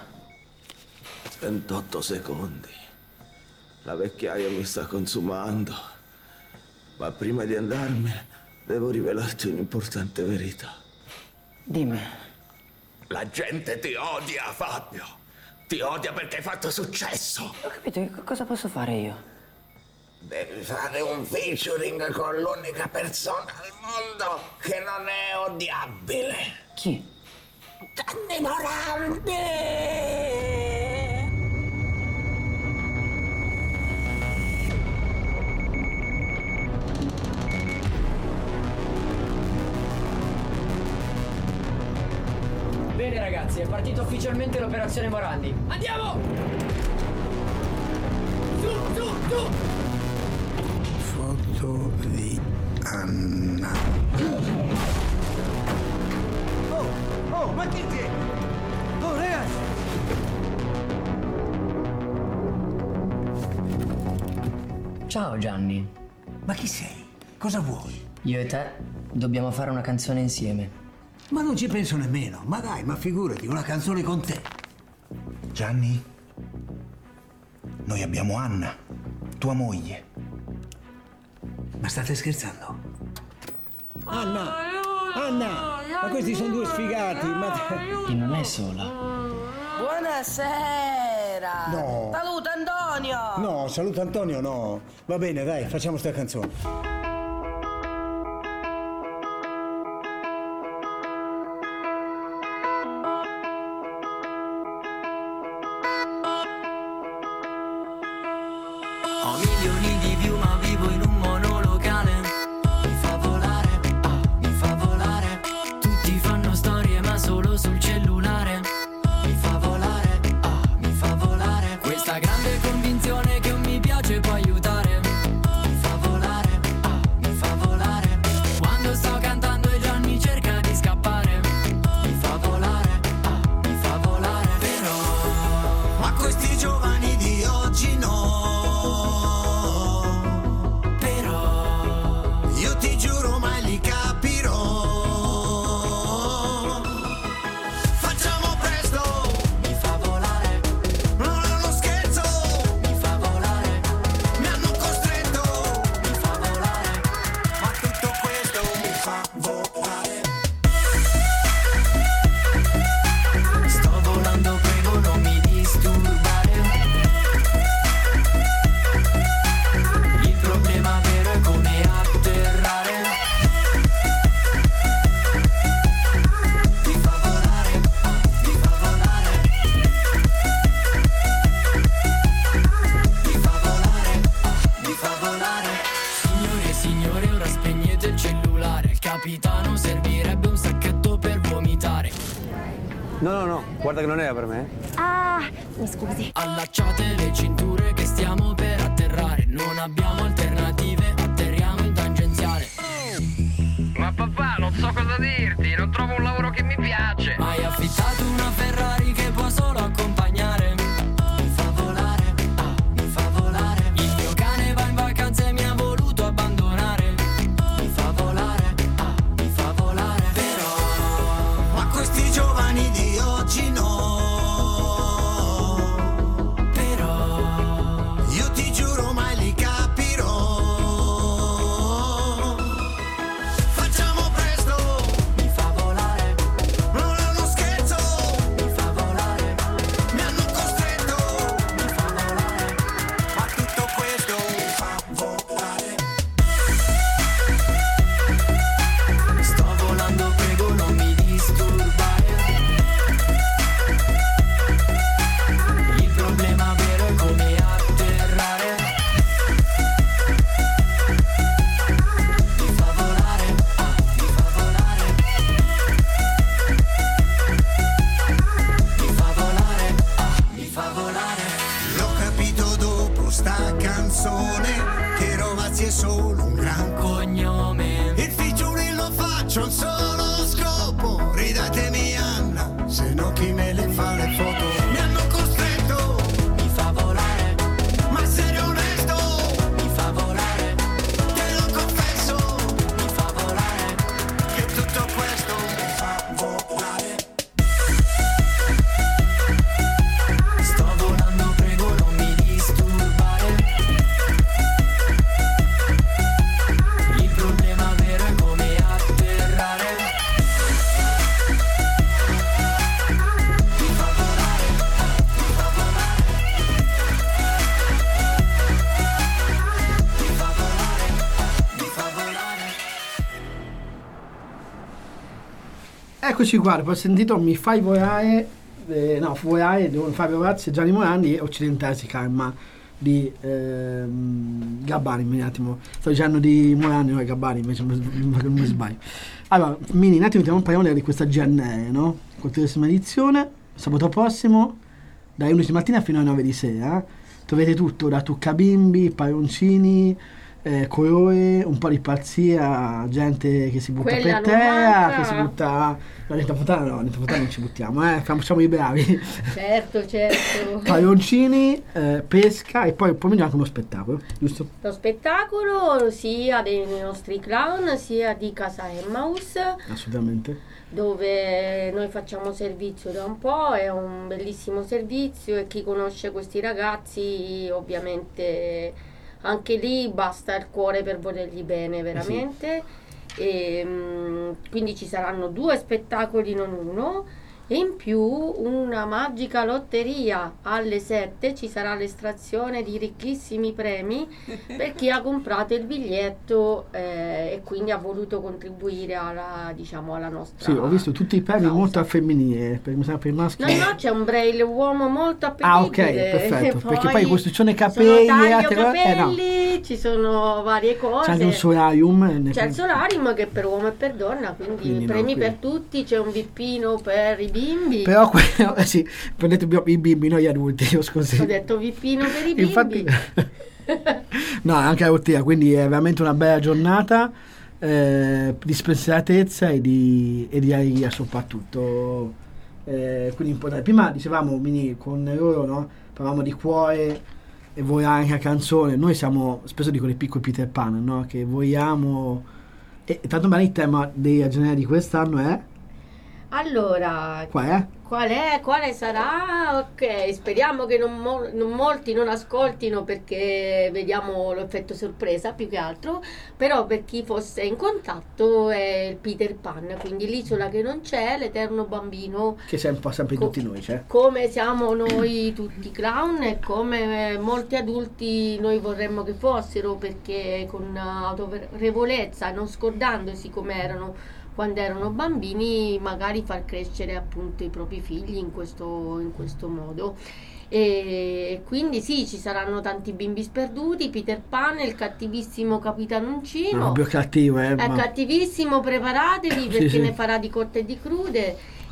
38 secondi. La vecchiaia mi sta consumando. Ma prima di andarmene, devo rivelarti un'importante verità. Dimmi. La gente ti odia, Fabio. Ti odia perché hai fatto successo. Ho capito, cosa posso fare io? Devi fare un featuring con l'unica persona al mondo che non è odiabile. Chi? Gianni Morandi! Bene ragazzi, è partita ufficialmente l'operazione Morandi. Andiamo! Su, su, su! Foto di Anna. Oh, ma chi c'è? Oh, ragazzi! Ciao Gianni. Ma chi sei? Cosa vuoi? Io e te dobbiamo fare una canzone insieme. Ma non ci penso nemmeno. Ma dai, ma figurati, una canzone con te. Gianni, noi abbiamo Anna, tua moglie. Ma state scherzando? Anna! Anna! Ma questi sono due sfigati, ma... E non è sola. Buonasera! No. Saluta Antonio! No, saluta Antonio, no. Va bene, dai, facciamo sta canzone. Ho milioni di view ma vivo in un monolocale. Mi fa volare, mi fa volare. Tutti fanno storie ma solo sul cellulare. Mi fa volare, mi fa volare. Questa grande convinzione che un mi piace può aiutare. Mi fa volare, mi fa volare. Quando sto cantando e Gianni cerca di scappare. Mi fa volare, mi fa volare. Però Ma questi giovani di oggi no. Io ti giuro mai li capirò. Facciamo presto. mi fa volare, Non è uno scherzo. mi fa volare, Mi hanno costretto. mi fa volare. Ma tutto questo mi fa volare. Sto volando, prego non mi disturbare. Il problema vero è come atterrare. Mi fa volare, mi fa volare. Mi fa volare, mi fa volare. Signore e signore, ora spegnete il cellulare. Il capitano servirebbe un sacchetto per vomitare. No, guarda che non era per me. Ah, mi scusi. Allacciate le cinture che stiamo per atterrare. Non abbiamo alternative, atterriamo in tangenziale. Ma papà, non so cosa dirti, non trovo un lavoro che mi piace. Hai affittato una Ferrari che può solo accompagnare. Mi fa volare, mi fa volare. Il mio cane va in vacanza e mi ha voluto abbandonare. Mi fa volare, mi fa volare. Però Ma questi giovani di oggi no. Io ti giuro mai li capirò. canzone, che Rovazzi è solo un gran cognome. Il figlioli lo faccio un solo scopo, ridatemi Anna, se no chi me le fa le foto. Mi hanno costretto, mi fa volare, ma sei onesto, mi fa volare, te lo confesso, mi fa volare, che tutto questo mi fa volare. Sto volando, prego non mi disturbare, il problema vero è come atterrare. Mi fa volare, mi fa volare, mi fa volare, mi fa volare. Eccoci qua, ho sentito Mi fai volare, volare di Fabio Rovazzi e Gianni Morandi, e Occidentale si calma di Gabbani. Un attimo, sto dicendo di Morandi, no, Gabbani, invece non mi sbaglio. Allora, Mini, un attimo parliamo di questa GNR, no? 14ª edizione, sabato prossimo, dalle 11 di mattina fino alle 9 di sera. Trovate tutto, da Tucca Bimbi, palloncini, colore, un po' di pazzia, gente che si butta Quella per non terra, manca. che si butta... No, niente fontana non ci buttiamo, facciamo i bravi. Certo. Palloncini, pesca e poi il pomeriggio anche uno spettacolo, giusto? Lo spettacolo sia dei nostri clown sia di Casa Emmaus, Assolutamente. dove noi facciamo servizio da un po', è un bellissimo servizio e chi conosce questi ragazzi ovviamente anche lì basta il cuore per volergli bene veramente. E, quindi ci saranno 2 spettacoli, non uno, e in più una magica lotteria. Alle 7 ci sarà l'estrazione di ricchissimi premi per chi ha comprato il biglietto e quindi ha voluto contribuire alla nostra... Sì, ho visto tutti i premi molto al femminile, per i maschi. No, c'è un braille uomo molto appetibile. Ah, ok, perfetto, perché poi costruzione sono capelli, capelli, ci sono varie cose. C'è anche un solarium. C'è il solarium che è per uomo e per donna, quindi premi per tutti, c'è un vippino per i bimbi. Però sì, prendete i bimbi, noi adulti, io scusi. Ho detto vippino per i bimbi. Infatti, no, anche la lotteria, quindi è veramente una bella giornata di spensieratezza e di allegria soprattutto. Quindi importante. Prima dicevamo con loro, no? Parlavamo di cuore e volare anche a canzone. Noi siamo, spesso dico, dei piccoli Peter Pan, no? Che vogliamo, e tanto bene il tema della giornata di quest'anno è? Allora, quale sarà? Ok, speriamo che non molti non ascoltino, perché vediamo l'effetto sorpresa più che altro, però per chi fosse in contatto è il Peter Pan, quindi l'isola che non c'è, l'eterno bambino, che c'è un po' sempre tutti noi, c'è. come siamo noi tutti clown e come molti adulti noi vorremmo che fossero, perché con autorevolezza, non scordandosi come erano quando erano bambini, magari far crescere appunto i propri figli in questo modo. E quindi sì, ci saranno tanti bimbi sperduti, Peter Pan, il cattivissimo Capitano Uncino. No, più cattivo, è cattivissimo, preparatevi perché sì. Ne farà di cotte e di crude.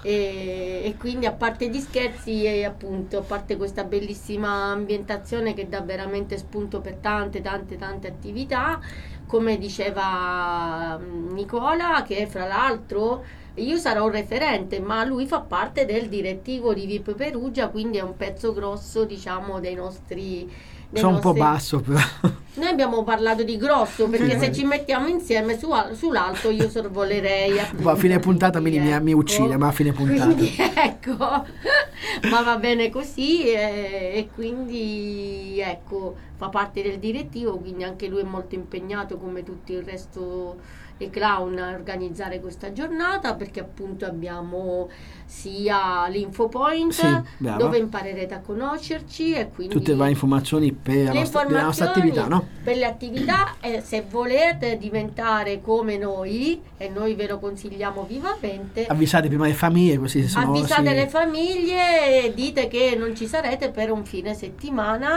E quindi, a parte gli scherzi e appunto a parte questa bellissima ambientazione che dà veramente spunto per tante attività, come diceva Nicola, che fra l'altro io sarò un referente, ma lui fa parte del direttivo di VIP Perugia, quindi è un pezzo grosso, diciamo, dei nostri... Sono un po' basso, però. Noi abbiamo parlato di grosso, perché se ci mettiamo insieme sull'alto io sorvolerei. Ma a fine puntata mi uccide, ma a fine puntata. Quindi ecco, ma va bene così, e quindi ecco, fa parte del direttivo, quindi anche lui è molto impegnato come tutto il resto dei clown a organizzare questa giornata, perché appunto abbiamo sia l'InfoPoint, sì, dove imparerete a conoscerci, e quindi tutte le varie informazioni per la nostra attività, no? Per le attività, se volete diventare come noi, e noi ve lo consigliamo vivamente, avvisate prima le famiglie, così avvisate le famiglie e dite che non ci sarete per un fine settimana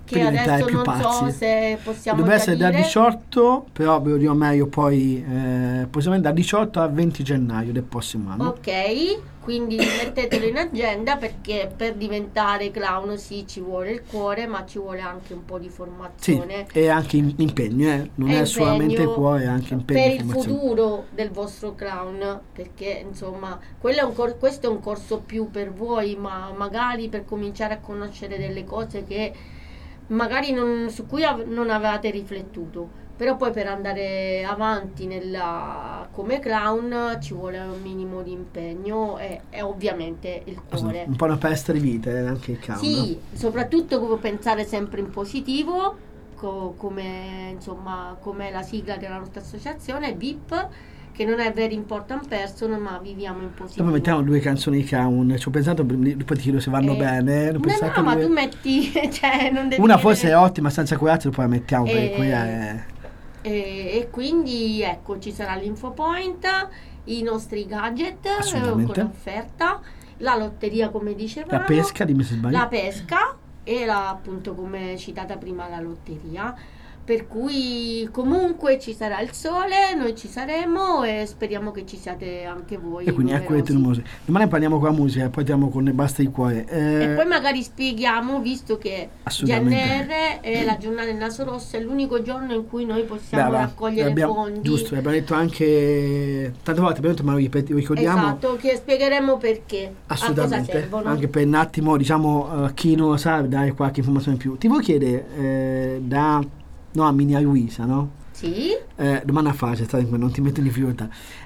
che per diventare adesso più non pazzi. so se possiamo Dovrebbe già essere da dire. 18, però ve lo dirò meglio poi, possiamo da 18 a 20 gennaio del prossimo anno. Ok, quindi mettetelo in agenda, perché per diventare clown sì, ci vuole il cuore, ma ci vuole anche un po' di Sì, formazione. e anche impegno, non E è solamente il impegno cuore, è anche impegno per e il formazione. futuro del vostro clown, perché insomma questo è un corso più per voi, ma magari per cominciare a conoscere delle cose che magari su cui non avevate riflettuto, però poi per andare avanti come clown ci vuole un minimo di impegno e ovviamente il cuore. Un po' una palestra di vita, anche il clown. Sì, soprattutto come pensare sempre in positivo, come è la sigla della nostra associazione, VIP, che non è Very Important Person, ma viviamo in positivo. Dopo mettiamo 2 canzoni di clown, ci ho pensato, poi ti chiedo se vanno bene. No, ma tu metti, cioè non devi una chiedere. Forse è ottima, senza curarsi, poi la mettiamo, perché quella è... E quindi ecco, ci sarà l'InfoPoint, i nostri gadget con offerta, la lotteria come dicevamo, la pesca, dimmi se sbaglio. la pesca e appunto come citata prima la lotteria. Per cui comunque ci sarà il sole, noi ci saremo e speriamo che ci siate anche voi. E quindi ecco le musica. Domani parliamo con la musica, poi andiamo con Ne Basta il Cuore. E poi magari spieghiamo, visto che GNR è la giornata del naso rosso, è l'unico giorno in cui noi possiamo raccogliere fondi. Giusto, abbiamo detto anche tante volte, abbiamo detto, ma lo ricordiamo. Esatto, che spiegheremo perché. Assolutamente, a cosa servono. Anche per un attimo, diciamo, chi non lo sa, dare qualche informazione in più. Ti voglio chiedere a Mini Luisa, no? Sì. Domanda facile, non ti metto in difficoltà.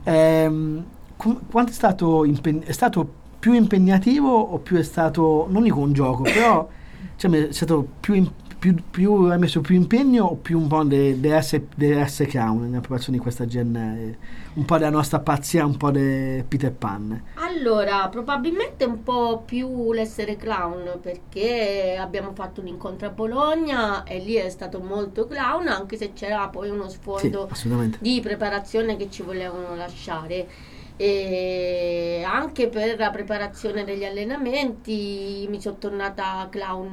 Quanto è stato più impegnativo o più è stato, non dico un gioco, però è stato hai messo più impegno o più un po' dell'essere clown nella preparazione di questa GNR? Un po' della nostra pazzia, un po' di Peter Pan? Allora, probabilmente un po' più l'essere clown, perché abbiamo fatto un incontro a Bologna e lì è stato molto clown, anche se c'era poi uno sfondo di preparazione che ci volevano lasciare. E anche per la preparazione degli allenamenti mi sono tornata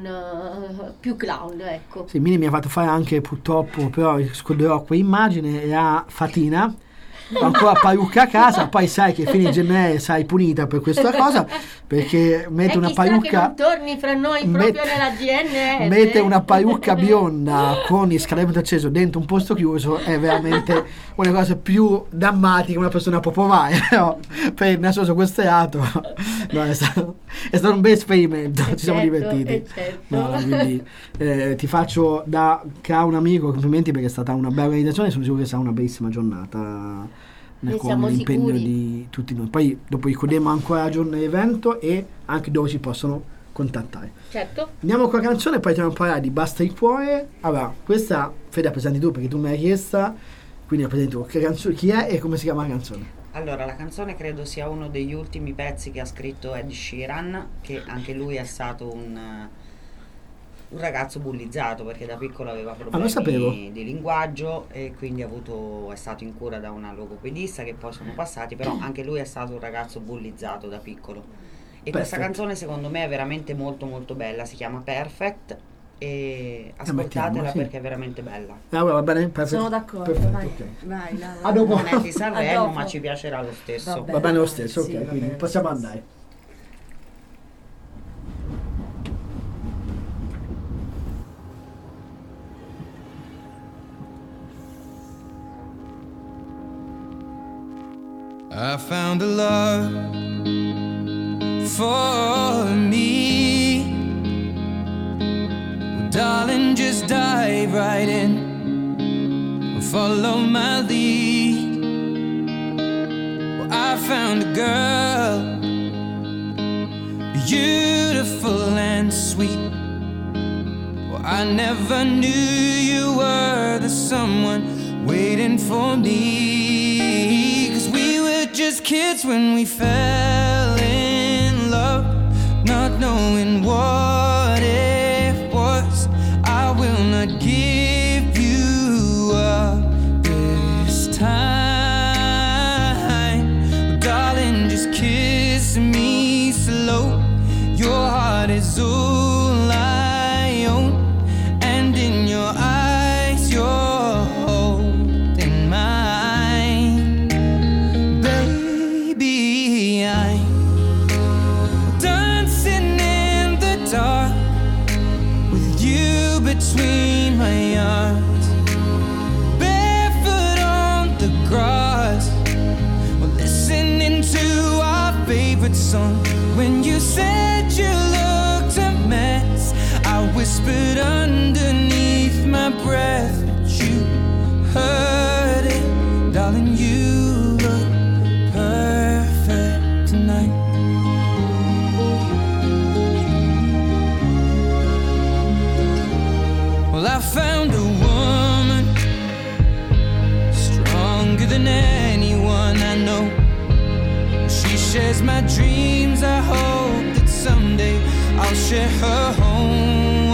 più clown, ecco. Sì, Mini mi ha fatto fare anche, purtroppo, però scorderò quell'immagine, era Fatina, ancora parrucca a casa, poi sai che fine gennaio sai punita per questa cosa, perché mette una parrucca che non torni fra noi proprio nella GNR, mette una parrucca bionda con il scaldamento acceso dentro un posto chiuso, è veramente una cosa più drammatica una persona può provare, no? Per nel senso questo no, è stato un bel esperimento, ci siamo divertiti. No, quindi ti faccio da un amico complimenti, perché è stata una bella organizzazione e sono sicuro che sarà una bellissima giornata con l'impegno di tutti noi. Poi dopo ricordiamo ancora la giornata dell'evento e anche dove ci possono contattare. Certo. Andiamo con la canzone e poi andiamo a parlare di Basta il Cuore. Allora, questa Fede la presenti tu, perché tu me l'hai chiesta, quindi la presenti tu. Chi è e come si chiama la canzone? Allora, la canzone credo sia uno degli ultimi pezzi che ha scritto Ed Sheeran, che anche lui è stato un ragazzo bullizzato, perché da piccolo aveva problemi di linguaggio e quindi è stato in cura da una logopedista, che poi sono passati, però anche lui è stato un ragazzo bullizzato da piccolo. E questa canzone secondo me è veramente molto molto bella, si chiama Perfect e ascoltatela perché è veramente bella. Va bene, sono d'accordo. Vai. A dopo. Non è di Sanremo, ma ci piacerà lo stesso. Va bene lo stesso, ok, quindi possiamo andare. I found a love for me. Well, darling, just dive right in. Follow my lead. Well, I found a girl, beautiful and sweet. Well, I never knew you were the someone waiting for me. Just kids when we fell in love, not knowing what it was. I will not give you up this time, darling, just kiss slow. Your heart is all I own, between my arms, barefoot on the grass, we're listening to our favorite song. When you said you looked a mess, I whispered underneath my breath, but you heard it, darling. You look perfect tonight. Well, I found a woman stronger than anyone I know. She shares my dreams. I hope that someday I'll share her home.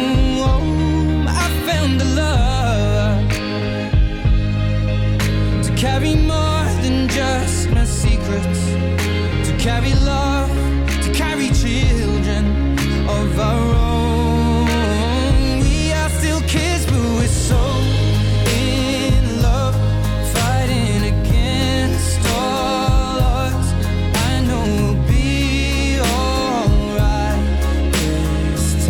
I found a love to carry more than just my secrets, to carry love, to carry children of our own. We are still kids, but we're so in love, fighting against all odds. I know we'll be alright this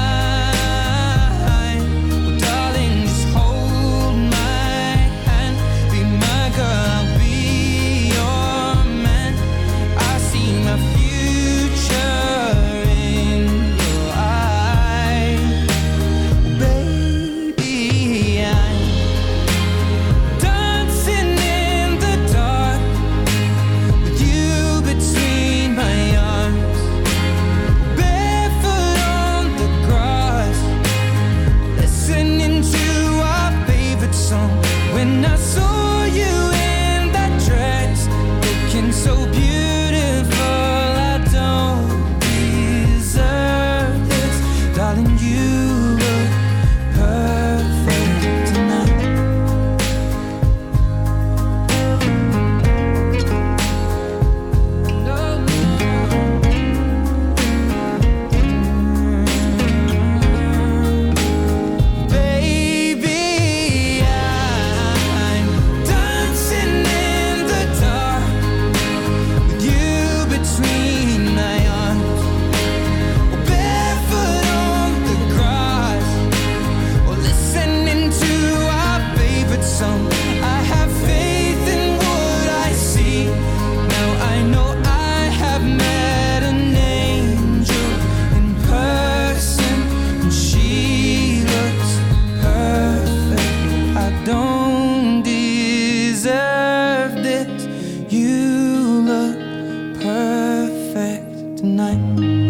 time. Oh, darling, just hold my hand, be my girl, I'll be your man. I see my future in your eyes. Baby, I'm dancing in the dark with you between my arms, barefoot on the grass, listening to our favorite song. When I saw you in that dress, looking so beautiful, I don't deserve this, darling. You look perfect tonight. Baby, I'm dancing in the dark with you between my arms, barefoot on the grass, or listening to our favorite song. I have faith in what I see. Now I know I have met an angel in person, and she looks perfect. I don't deserve this. You look perfect tonight.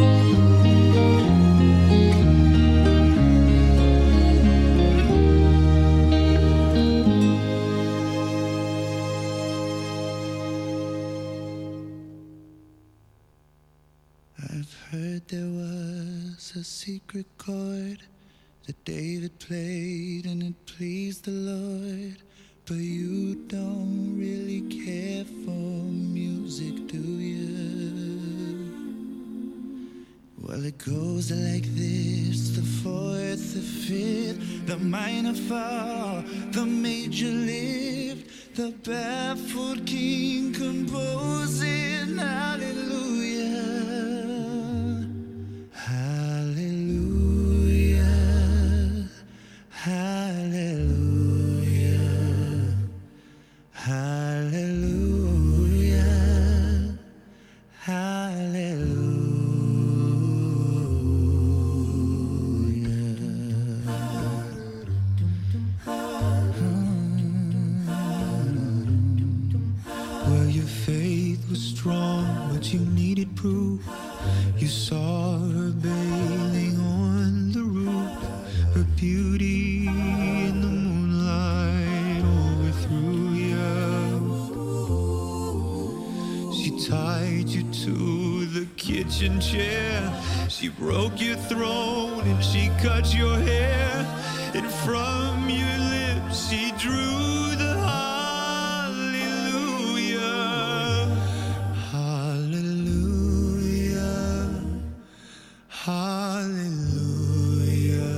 I've heard there was a secret chord that David played and it pleased the Lord. But you don't really care for music, do you? Well, it goes like this: the fourth, the fifth, the minor fall, the major lift, the barefoot king composing hallelujah, hallelujah, hallelujah, hallelujah, hallelujah. Well, your faith was strong, but you needed proof. You saw her bathing on the roof, her beauty in the moonlight overthrew you. She tied you to the kitchen chair, she broke your throne and she cut your hair, and from your lips she drew the hallelujah, hallelujah, hallelujah,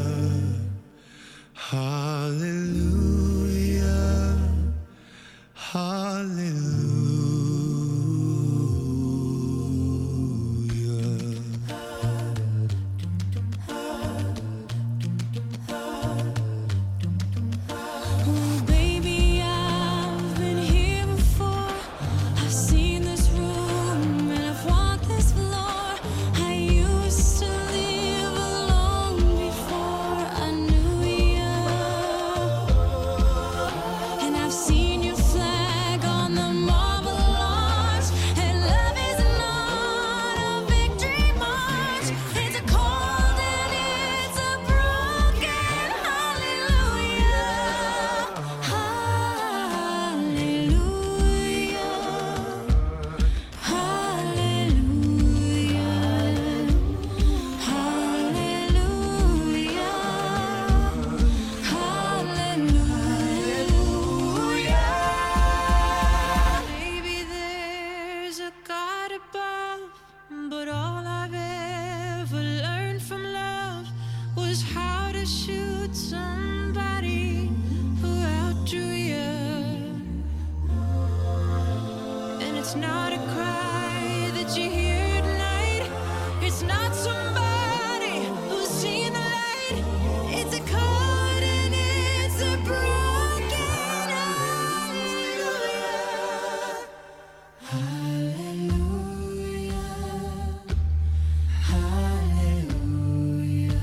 hallelujah, hallelujah. It's not a cry that you hear tonight. It's not somebody who's seen the light. It's a chord and it's a broken hallelujah. Hallelujah. Hallelujah.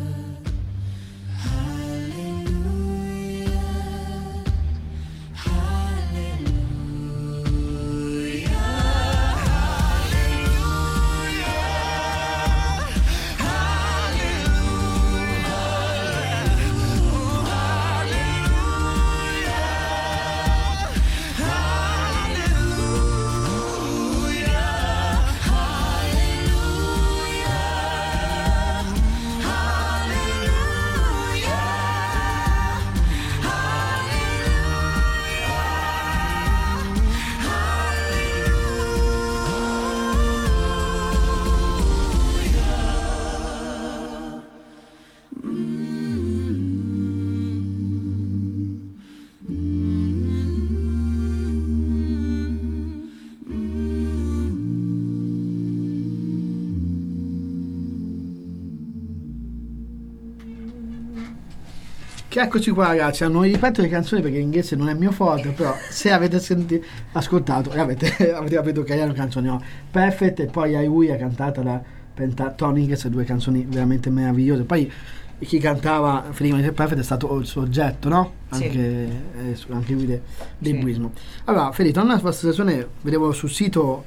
Che eccoci qua ragazzi, non ripeto le canzoni perché l'inglese non è il mio forte, però se avete ascoltato e avete capito che erano canzoni, no? Perfect e poi Hallelujah cantata da Pentatonix, due canzoni veramente meravigliose. Poi chi cantava Federico Perfect è stato il soggetto, no? Anche, sì. Anche lui del buismo. Allora Federico, torna alla vostra stazione, vedevo sul sito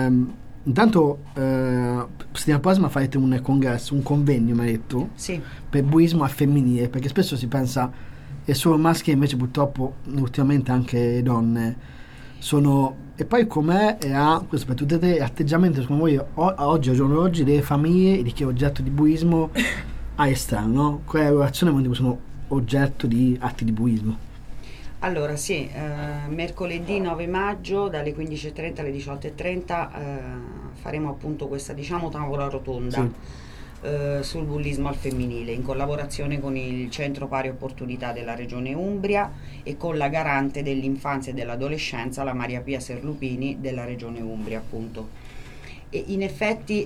intanto settimana prossima farete un congresso, un convegno, mi hai detto, sì, per buismo al femminile, perché spesso si pensa è solo maschi, invece purtroppo ultimamente anche donne sono. E poi com'è questo per tutte te atteggiamento secondo voi oggi, al giorno d'oggi, delle famiglie di chi è oggetto di buismo a esterno, no? Qual è la relazione quando sono oggetto di atti di buismo? Allora sì, mercoledì 9 maggio dalle 15.30 alle 18.30 faremo appunto questa, diciamo, tavola rotonda sul bullismo al femminile, in collaborazione con il Centro Pari Opportunità della Regione Umbria e con la Garante dell'Infanzia e dell'Adolescenza, la Maria Pia Serlupini della Regione Umbria appunto. E in effetti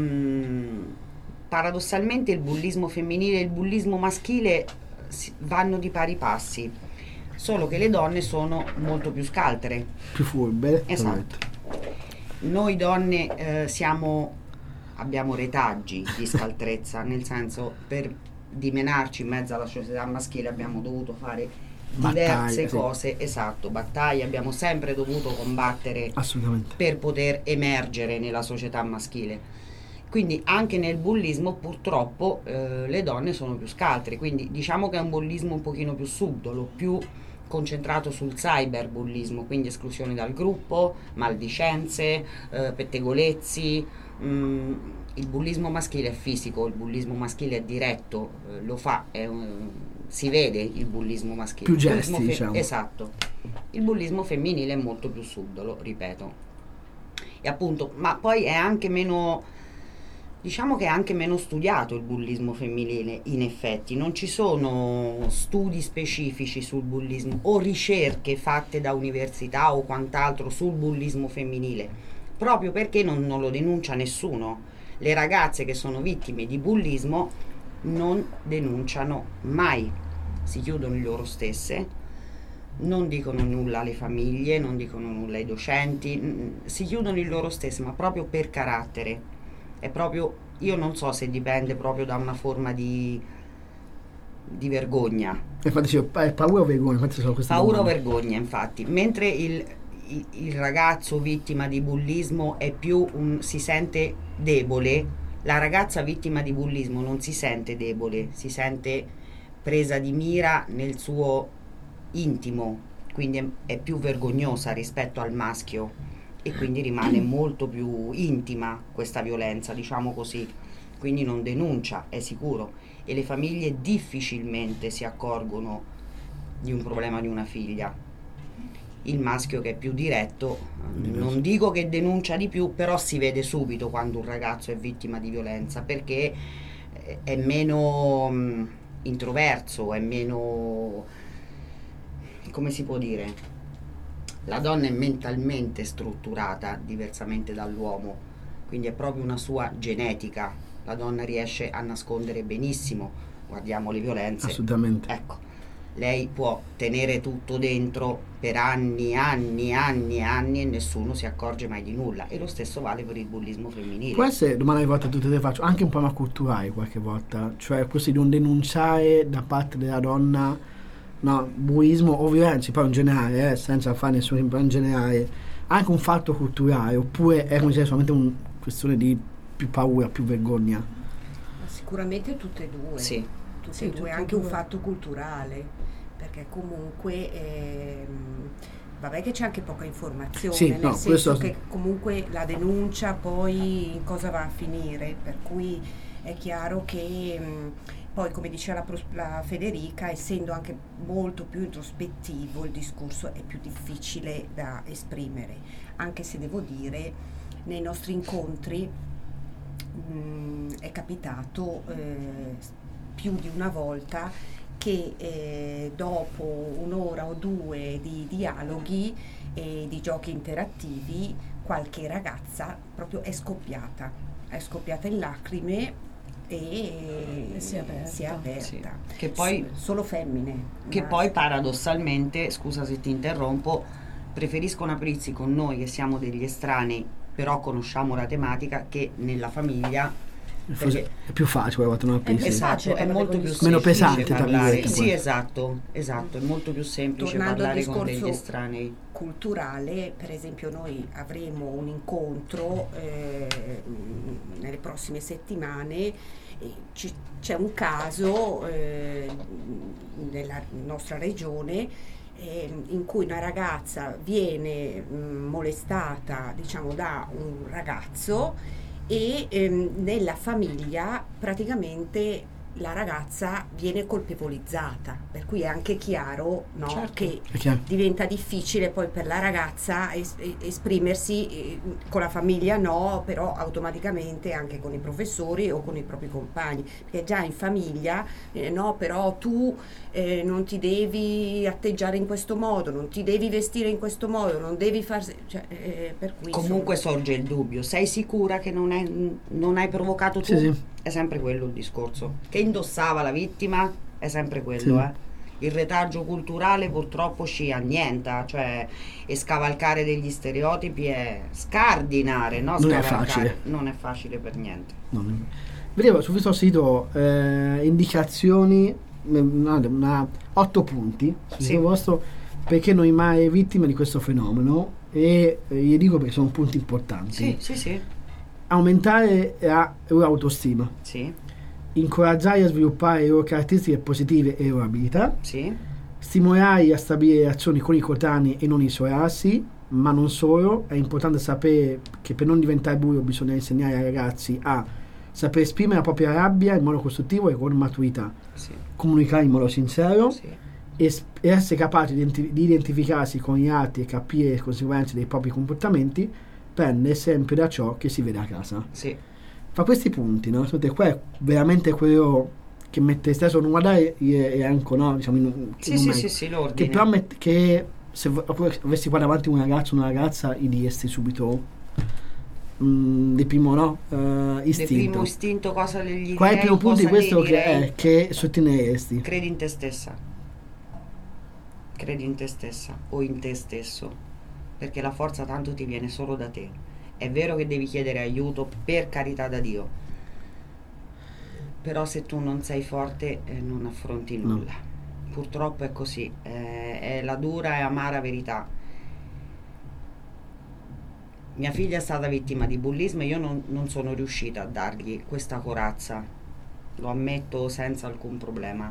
paradossalmente il bullismo femminile e il bullismo maschile vanno di pari passi. Solo che le donne sono molto più scaltre, più furbe. Esatto. Noi donne abbiamo retaggi di scaltrezza, nel senso, per dimenarci in mezzo alla società maschile abbiamo dovuto fare diverse cose, esatto, battaglie, abbiamo sempre dovuto combattere per poter emergere nella società maschile. Quindi anche nel bullismo purtroppo le donne sono più scaltre, quindi diciamo che è un bullismo un pochino più subdolo, più concentrato sul cyberbullismo, quindi esclusione dal gruppo, maldicenze, pettegolezzi. Il bullismo maschile è fisico, il bullismo maschile è diretto, si vede il bullismo maschile. Più gesti, diciamo. Esatto. Il bullismo femminile è molto più subdolo, ripeto. E appunto, ma poi è anche meno. Diciamo che è anche meno studiato il bullismo femminile, in effetti. Non ci sono studi specifici sul bullismo o ricerche fatte da università o quant'altro sul bullismo femminile, proprio perché non lo denuncia nessuno. Le ragazze che sono vittime di bullismo non denunciano mai, si chiudono in loro stesse, non dicono nulla alle famiglie, non dicono nulla ai docenti, si chiudono in loro stesse, ma proprio per carattere. È proprio, io non so se dipende proprio da una forma di vergogna. Infatti paura o vergogna? Infatti sono paura o vergogna, infatti. Mentre il ragazzo vittima di bullismo è più si sente debole, la ragazza vittima di bullismo non si sente debole, si sente presa di mira nel suo intimo, quindi è più vergognosa rispetto al maschio. E quindi rimane molto più intima questa violenza, diciamo così, quindi non denuncia, è sicuro, e le famiglie difficilmente si accorgono di un problema di una figlia. Il maschio, che è più diretto, non dico che denuncia di più, però si vede subito quando un ragazzo è vittima di violenza, perché è meno introverso, è meno, come si può dire, La donna è mentalmente strutturata diversamente dall'uomo, quindi è proprio una sua genetica. La donna riesce a nascondere benissimo, guardiamo le violenze. Assolutamente. Ecco, lei può tenere tutto dentro per anni e nessuno si accorge mai di nulla. E lo stesso vale per il bullismo femminile. Può essere, domanda di volta tutte le faccio, anche un po' culturale qualche volta, cioè questo di non denunciare da parte della donna, no, bullismo o violenza, poi in generale, senza fare nessun esempio, in generale, anche un fatto culturale, oppure è come se solamente una questione di più paura, più vergogna? Sicuramente tutte e due. Sì. Tutte e due, anche un fatto culturale, perché comunque vabbè che c'è anche poca informazione, sì, nel senso che comunque la denuncia poi in cosa va a finire, per cui è chiaro che poi, come diceva la Federica, essendo anche molto più introspettivo il discorso è più difficile da esprimere, anche se devo dire nei nostri incontri è capitato più di una volta che dopo un'ora o due di dialoghi e di giochi interattivi qualche ragazza proprio è scoppiata in lacrime e si è aperta. Sì. Che poi solo femmine. Che poi paradossalmente, scusa se ti interrompo, preferiscono aprirsi con noi che siamo degli estranei, però conosciamo la tematica, che nella famiglia. È più facile, esatto, è molto più meno semplice pesante parlare. Sì, esatto, è molto più semplice Tornando parlare al con degli discorso estranei. Culturale, per esempio noi avremo un incontro nelle prossime settimane, c'è un caso nella nostra regione in cui una ragazza viene molestata, diciamo, da un ragazzo e nella famiglia praticamente la ragazza viene colpevolizzata, per cui è anche chiaro, no? Certo. Che diventa difficile poi per la ragazza esprimersi con la famiglia, no, però automaticamente anche con i professori o con i propri compagni, perché già in famiglia no, però tu non ti devi atteggiare in questo modo, non ti devi vestire in questo modo, non devi far, cioè, per cui comunque sorge il dubbio: sei sicura che non hai provocato tu? Sì. È sempre quello il discorso. Che indossava la vittima è sempre quello, Sì. Il retaggio culturale purtroppo ci annienta, cioè, e scavalcare degli stereotipi è scardinare, no? Non è Scavalcare. facile. Non è facile per niente. Vedevo su questo sito indicazioni, 8 punti sul sito vostro, perché non mai vittime di questo fenomeno, e gli dico perché sono punti importanti. Sì. Aumentare la loro autostima, incoraggiare a sviluppare le loro caratteristiche positive e le loro abilità, stimolare a stabilire relazioni con i coetanei e non isolarsi, ma non solo. È importante sapere che per non diventare buio bisogna insegnare ai ragazzi a saper esprimere la propria rabbia in modo costruttivo e con maturità, comunicare in modo sincero e essere capaci di identificarsi con gli altri e capire le conseguenze dei propri comportamenti, prende esempio da ciò che si vede a casa. Fa questi punti, no? Secondo te qua è veramente quello che mette stesso non guardare elenco, no? Diciamo, l'ordine. Che però che se avessi qua davanti un ragazzo o una ragazza gli diresti subito di primo istinto. Di primo istinto cosa gli direi? Qual è il primo punto di questo che sottolineeresti? Credi in te stessa. Credi in te stessa o in te stesso, perché la forza tanto ti viene solo da te. È vero che devi chiedere aiuto, per carità da Dio, però se tu non sei forte non affronti nulla. Purtroppo è così, è la dura e amara verità. Mia figlia è stata vittima di bullismo e io non sono riuscita a dargli questa corazza, lo ammetto senza alcun problema.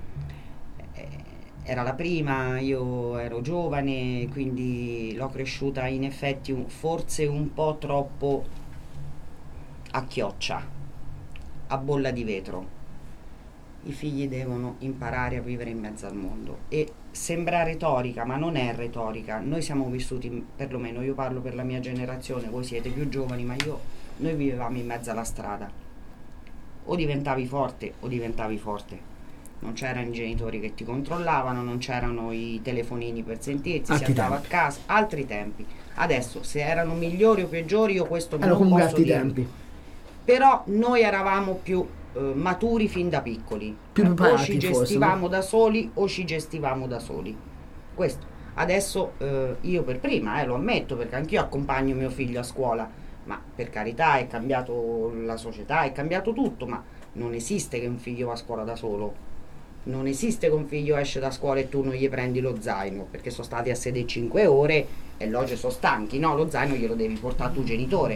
Era la prima, io ero giovane, quindi l'ho cresciuta in effetti forse un po' troppo a chioccia, a bolla di vetro. I figli devono imparare a vivere in mezzo al mondo. E sembra retorica, ma non è retorica. Noi siamo vissuti, perlomeno io parlo per la mia generazione, voi siete più giovani, ma noi vivevamo in mezzo alla strada. O diventavi forte o diventavi forte. non c'erano i genitori che ti controllavano, non c'erano i telefonini per sentirsi, Altri si andava tempi. a casa, altri tempi. Adesso se erano migliori o peggiori io questo Erano non comunque posso altri dire. tempi. Però noi eravamo più maturi fin da piccoli, Più o preparati, ci forse, gestivamo no? da soli o ci gestivamo da soli. Questo. Adesso io per prima lo ammetto, perché anch'io accompagno mio figlio a scuola, ma per carità è cambiato la società, è cambiato tutto, ma non esiste che un figlio va a scuola da solo, non esiste che un figlio esce da scuola e tu non gli prendi lo zaino, perché sono stati a sedere 5 ore e logge sono stanchi, no, lo zaino glielo devi portare tu genitore.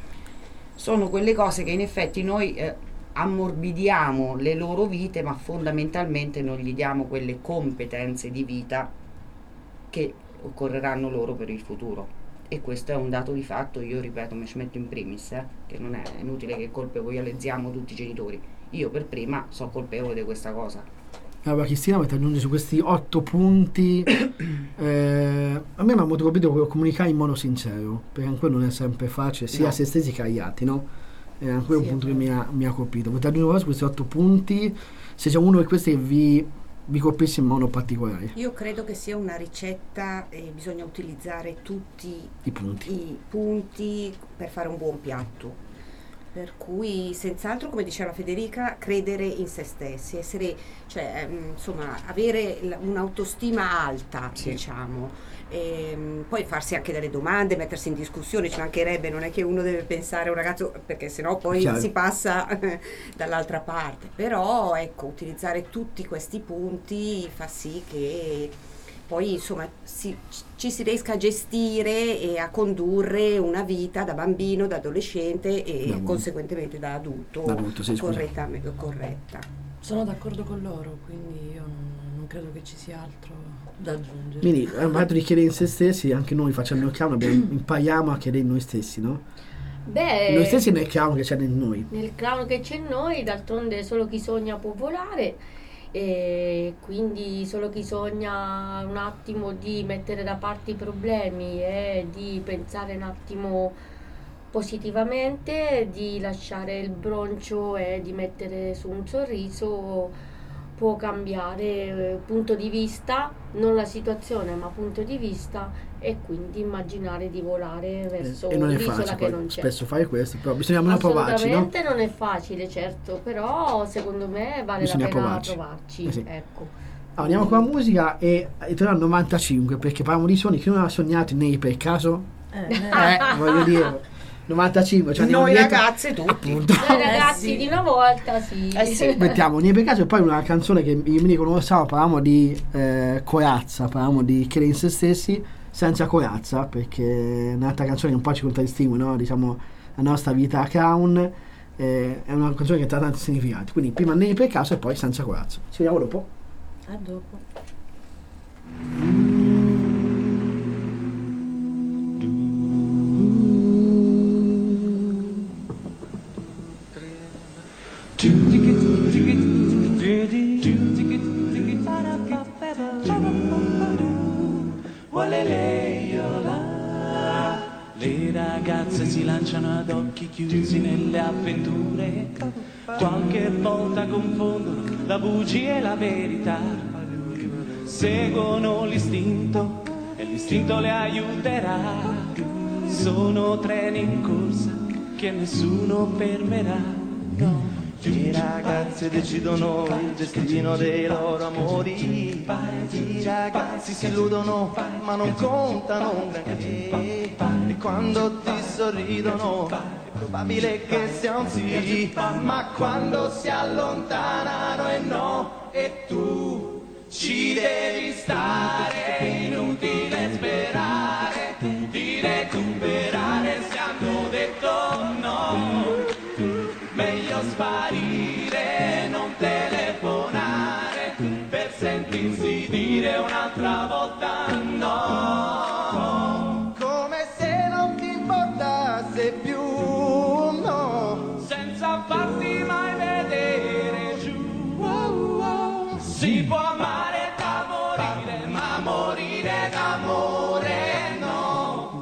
Sono quelle cose che in effetti noi ammorbidiamo le loro vite, ma fondamentalmente non gli diamo quelle competenze di vita che occorreranno loro per il futuro. E questo è un dato di fatto, io ripeto, mi ci metto in primis, che non è inutile che colpevolizziamo tutti i genitori. Io per prima sono colpevole di questa cosa. Allora Cristina, per aggiungere su questi 8 punti, a me mi ha molto colpito comunicare in modo sincero, perché anche non è sempre facile, sia No. a se stessi che agli altri, no? È anche un Sì, punto è che mi ha colpito. Potete aggiungere su questi 8 punti, se c'è uno di questi che vi colpisce in modo particolare. Io credo che sia una ricetta e bisogna utilizzare tutti I punti. i punti per fare un buon piatto. Per cui senz'altro, come diceva Federica, credere in se stessi, essere, cioè, insomma, avere un'autostima alta, Sì. diciamo. Poi farsi anche delle domande, mettersi in discussione, ci mancherebbe, non è che uno deve pensare a un ragazzo, perché sennò poi Chiaro. si passa dall'altra parte. Però ecco, utilizzare tutti questi punti fa sì che poi insomma ci si riesca a gestire e a condurre una vita da bambino, da adolescente e Da conseguentemente da adulto, Da adulto, sì, scusa. corretta. Sono d'accordo con loro, quindi io non credo che ci sia altro da aggiungere. Quindi è un fatto di chiedere in se stessi, anche noi facendo il clown impariamo a chiedere in noi stessi, no? Beh, Noi stessi nel clown che c'è in noi. nel clown che c'è in noi, d'altronde solo chi sogna può volare, e quindi solo chi sogna un attimo di mettere da parte i problemi e di pensare un attimo positivamente, di lasciare il broncio e di mettere su un sorriso, può cambiare punto di vista, non la situazione ma punto di vista, e quindi immaginare di volare verso E non è l'isola facile che poi non c'è. spesso fare questo, però bisogna almeno provarci, no? Assolutamente non è facile, certo, però secondo me vale Bisogna la pena provarci. provarci. Sì. Ecco. Allora, andiamo con la musica e torniamo al 95, perché parliamo di sogni che non ha sognato nei per caso. Voglio dire, 95, cioè andiamo Noi dietro, ragazze tutti. appunto. Noi ragazzi sì. di una volta sì. Sì. Mettiamo nei per caso e poi una canzone che io mi riconosciamo, parliamo di corazza, parliamo di credere in se stessi senza corazza, perché è un'altra canzone che un po' ci contraddistingue, no? Diciamo la nostra vita a clown, è una canzone che ha tanti significati, quindi prima nei per caso e poi senza corazza. Ci vediamo dopo. A dopo. Le ragazze si lanciano ad occhi chiusi nelle avventure, qualche volta confondono la bugia e la verità, seguono l'istinto e l'istinto le aiuterà, sono treni in corsa che nessuno fermerà, no. Le ragazze decidono il destino dei loro amori, i ragazzi si illudono ma non contano un granché, e quando ti sorridono è probabile che sia un sì, ma quando si allontanano è no, e tu ci devi stare, è inutile sperare di recuperare se hanno detto no. Meglio sparire, non telefonare, per sentirsi dire un'altra volta no. Come se non ti importasse più, no. Senza farti mai vedere giù. Si può amare da morire, ma morire d'amore no.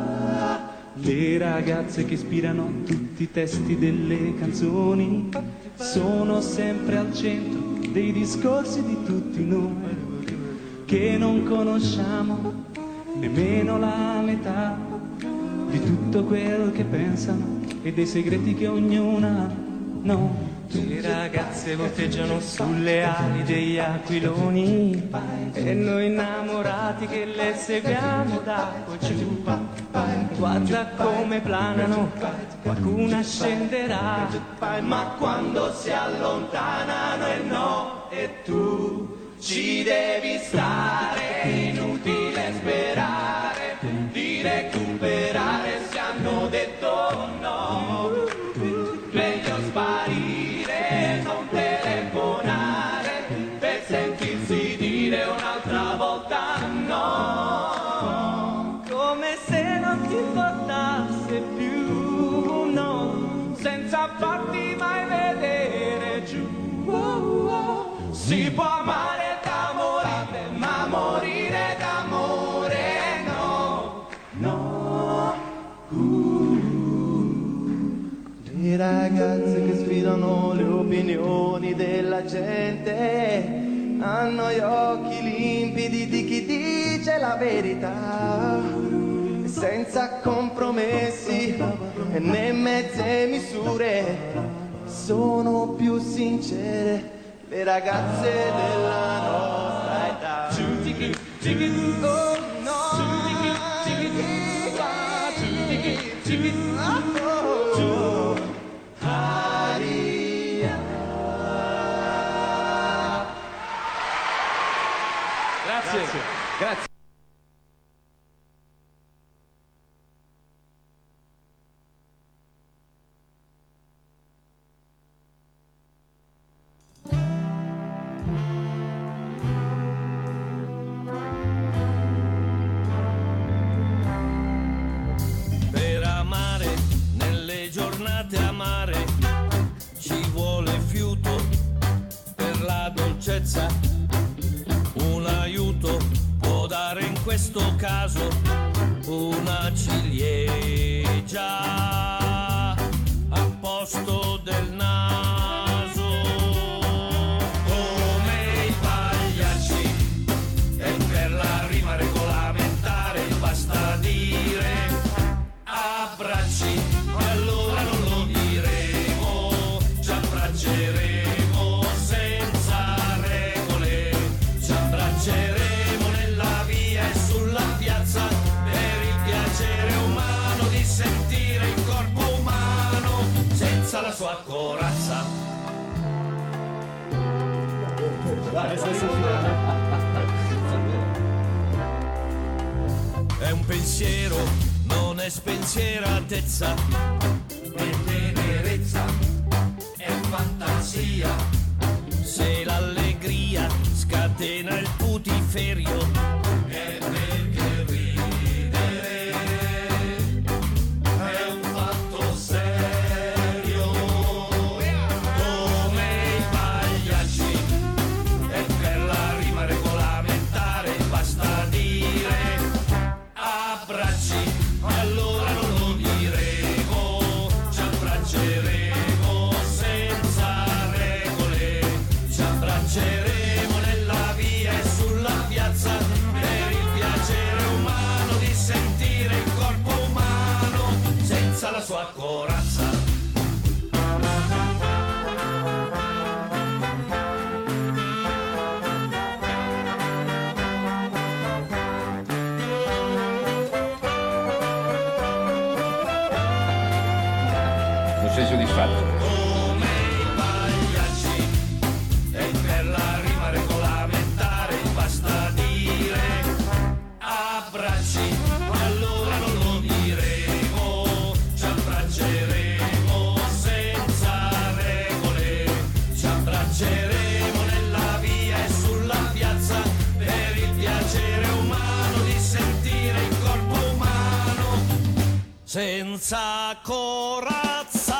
Le ragazze che ispirano tutti i testi delle canzoni sono sempre al centro dei discorsi di tutti noi, che non conosciamo nemmeno la metà di tutto quel che pensano e dei segreti che ognuna ha. No, le ragazze volteggiano sulle ali degli aquiloni e noi innamorati che le seguiamo da qua giù. Guarda come planano, qualcuna scenderà, ma quando si allontanano e no, e tu ci devi stare, è inutile sperare di recuperare se hanno detto no. Meglio sparire, non telefonare per sentirsi dire un'altra volta no, come se non ti importasse più, no, senza farti mai vedere giù. Si può amare d'amore, ma morire d'amore no, no. Le ragazze che sfidano le opinioni della gente hanno gli occhi limpidi di chi dice la verità, senza compromessi né mezze misure, sono più sincere le ragazze della nostra età. Oh no, Grazie. Per amare nelle giornate amare ci vuole fiuto, per la dolcezza un aiuto può dare in questo caso una ciliegia al posto del naso, come i pagliacci, e per la rima regolamentare basta dire abbracci, allora non lo diremo, ci abbracceremo senza regole, ci abbracceremo nella via e sulla piazza per il piacere umano di sentire il corpo umano senza la sua corazza. È un pensiero, non è spensieratezza, è tenerezza, è fantasia. Se l'allegria scatena il putiferio, è perché ridere è un fatto serio, come i pagliacci, e per la rima regolamentare basta dire abbracci, allora non lo diremo, ci abbracceremo senza regole, ci abbracceremo nella via e sulla piazza per il piacere umano di sentire il corpo umano senza la sua corazza. Non sei soddisfatto? Come i pagliacci, e per la rima regolamentare basta dire abbracci, allora non lo diremo, ci abbracceremo senza regole, ci abbracceremo nella via e sulla piazza per il piacere umano di sentire il corpo umano senza corazza.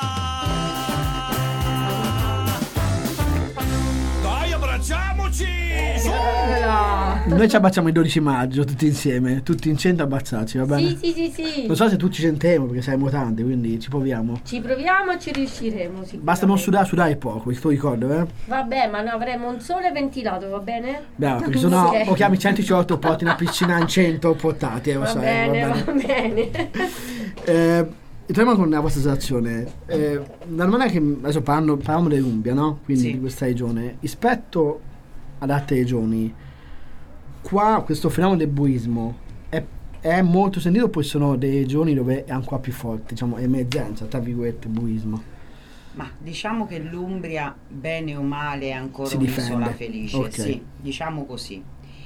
Dai, abbracciamoci! Noi ci abbacciamo il 12 maggio tutti insieme, tutti in centro a abbazzarci, va bene? Sì. Non so se tu ci sentiremo perché siamo tanti, quindi ci proviamo. Ci proviamo e ci riusciremo. Basta non sudare poco, questo ricordo, eh? Vabbè, ma noi avremo un sole ventilato, va bene? Bravo, perché sennò Ok. o chiami 118 porti una piscina in 100 portati, lo Va sai, bene. Entriamo con la vostra situazione. La domanda è che adesso parliamo dell'Umbria, no? Quindi di questa regione. Rispetto ad altre regioni, qua questo fenomeno del buismo è molto sentito, poi sono delle regioni dove è ancora più forte, diciamo, emergenza, tra virgolette, buismo. Ma diciamo che l'Umbria, bene o male, è ancora Si un'isola difende. felice, Ok. sì, diciamo così.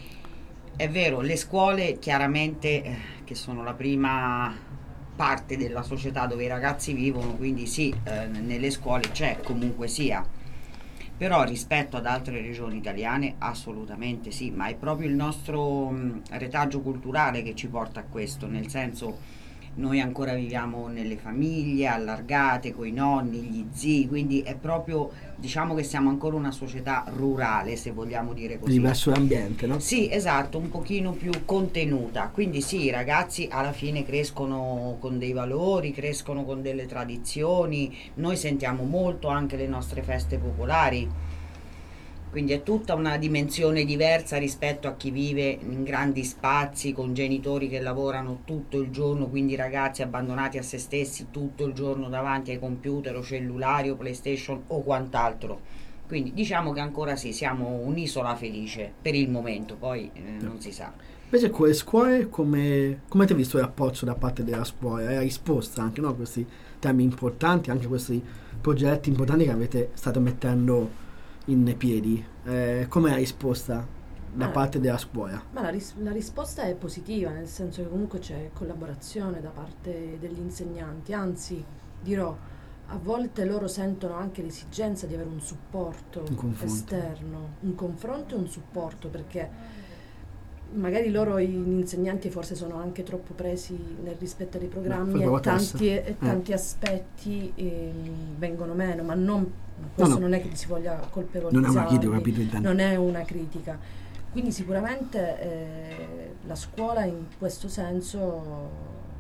È vero, le scuole chiaramente, che sono la prima parte della società dove i ragazzi vivono, quindi sì, nelle scuole c'è comunque sia. Però rispetto ad altre regioni italiane assolutamente sì, ma è proprio il nostro retaggio culturale che ci porta a questo, nel senso noi ancora viviamo nelle famiglie allargate, coi nonni, gli zii, quindi è proprio, diciamo che siamo ancora una società rurale, se vogliamo dire così. Quindi verso l'ambiente, no? Sì, esatto, un pochino più contenuta, quindi sì, i ragazzi alla fine crescono con dei valori, crescono con delle tradizioni, noi sentiamo molto anche le nostre feste popolari. Quindi è tutta una dimensione diversa rispetto a chi vive in grandi spazi con genitori che lavorano tutto il giorno, quindi ragazzi abbandonati a se stessi tutto il giorno davanti ai computer o cellulari o PlayStation o quant'altro. Quindi diciamo che ancora sì, siamo un'isola felice per il momento, poi non si sa. Invece con le scuole, come ti hai visto l'approccio da parte della scuola? Hai risposto anche, no, a questi temi importanti, anche questi progetti importanti che avete stato mettendo in piedi, come la risposta da parte della scuola? Ma la risposta è positiva, nel senso che comunque c'è collaborazione da parte degli insegnanti, anzi dirò, a volte loro sentono anche l'esigenza di avere un supporto esterno, un confronto e un supporto, perché magari loro, gli insegnanti, forse sono anche troppo presi nel rispettare i programmi e tanti aspetti vengono meno, ma questo non è che si voglia colpevolizzare, non è una critica, capito? Non è una critica. Quindi sicuramente la scuola in questo senso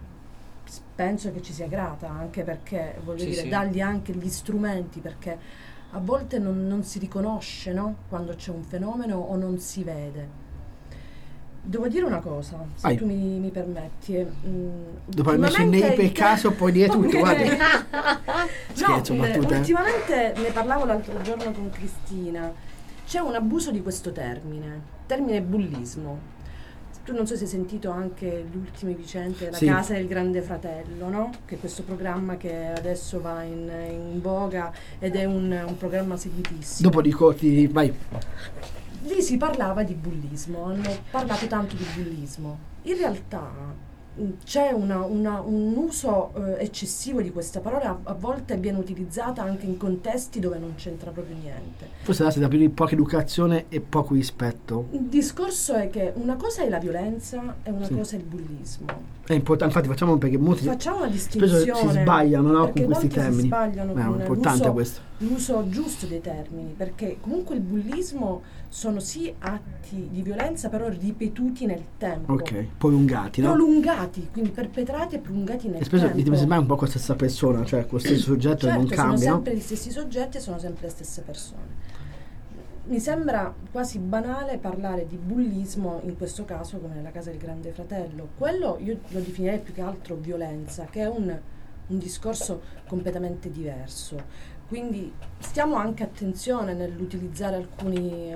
penso che ci sia grata, anche perché voglio dire, dargli anche gli strumenti, perché a volte non si riconosce, no? Quando c'è un fenomeno o non si vede. Devo dire una cosa, se tu mi permetti. Dopo aver messo in nei per caso puoi dire tutto, guarda. Scherzo, battute. Ultimamente ne parlavo l'altro giorno con Cristina. C'è un abuso di questo termine bullismo. Tu non so se hai sentito anche le ultime vicende della Casa del Grande Fratello, no? Che è questo programma che adesso va in voga ed è un programma seguitissimo. Dopo di corti, vai. Lì si parlava di bullismo, hanno parlato tanto di bullismo. In realtà c'è un uso eccessivo di questa parola, a volte viene utilizzata anche in contesti dove non c'entra proprio niente. Forse si dà più di poca educazione e poco rispetto. Il discorso è che una cosa è la violenza e una cosa è il bullismo. È importante, infatti facciamo perché molti facciamo una distinzione, spesso si sbagliano, no, con questi termini. Si sbagliano con è importante questo. L'uso giusto dei termini, perché comunque il bullismo sono sì atti di violenza, però ripetuti nel tempo. Ok, prolungati, no? Prolungati, quindi perpetrati e prolungati nel tempo. E spesso mi sembra un po' con la stessa persona, cioè con lo stesso soggetto che non cambia, sono sempre gli stessi soggetti e sono sempre le stesse persone. Mi sembra quasi banale parlare di bullismo in questo caso come nella Casa del Grande Fratello. Quello io lo definirei più che altro violenza, che è un discorso completamente diverso. Quindi stiamo anche attenzione nell'utilizzare alcuni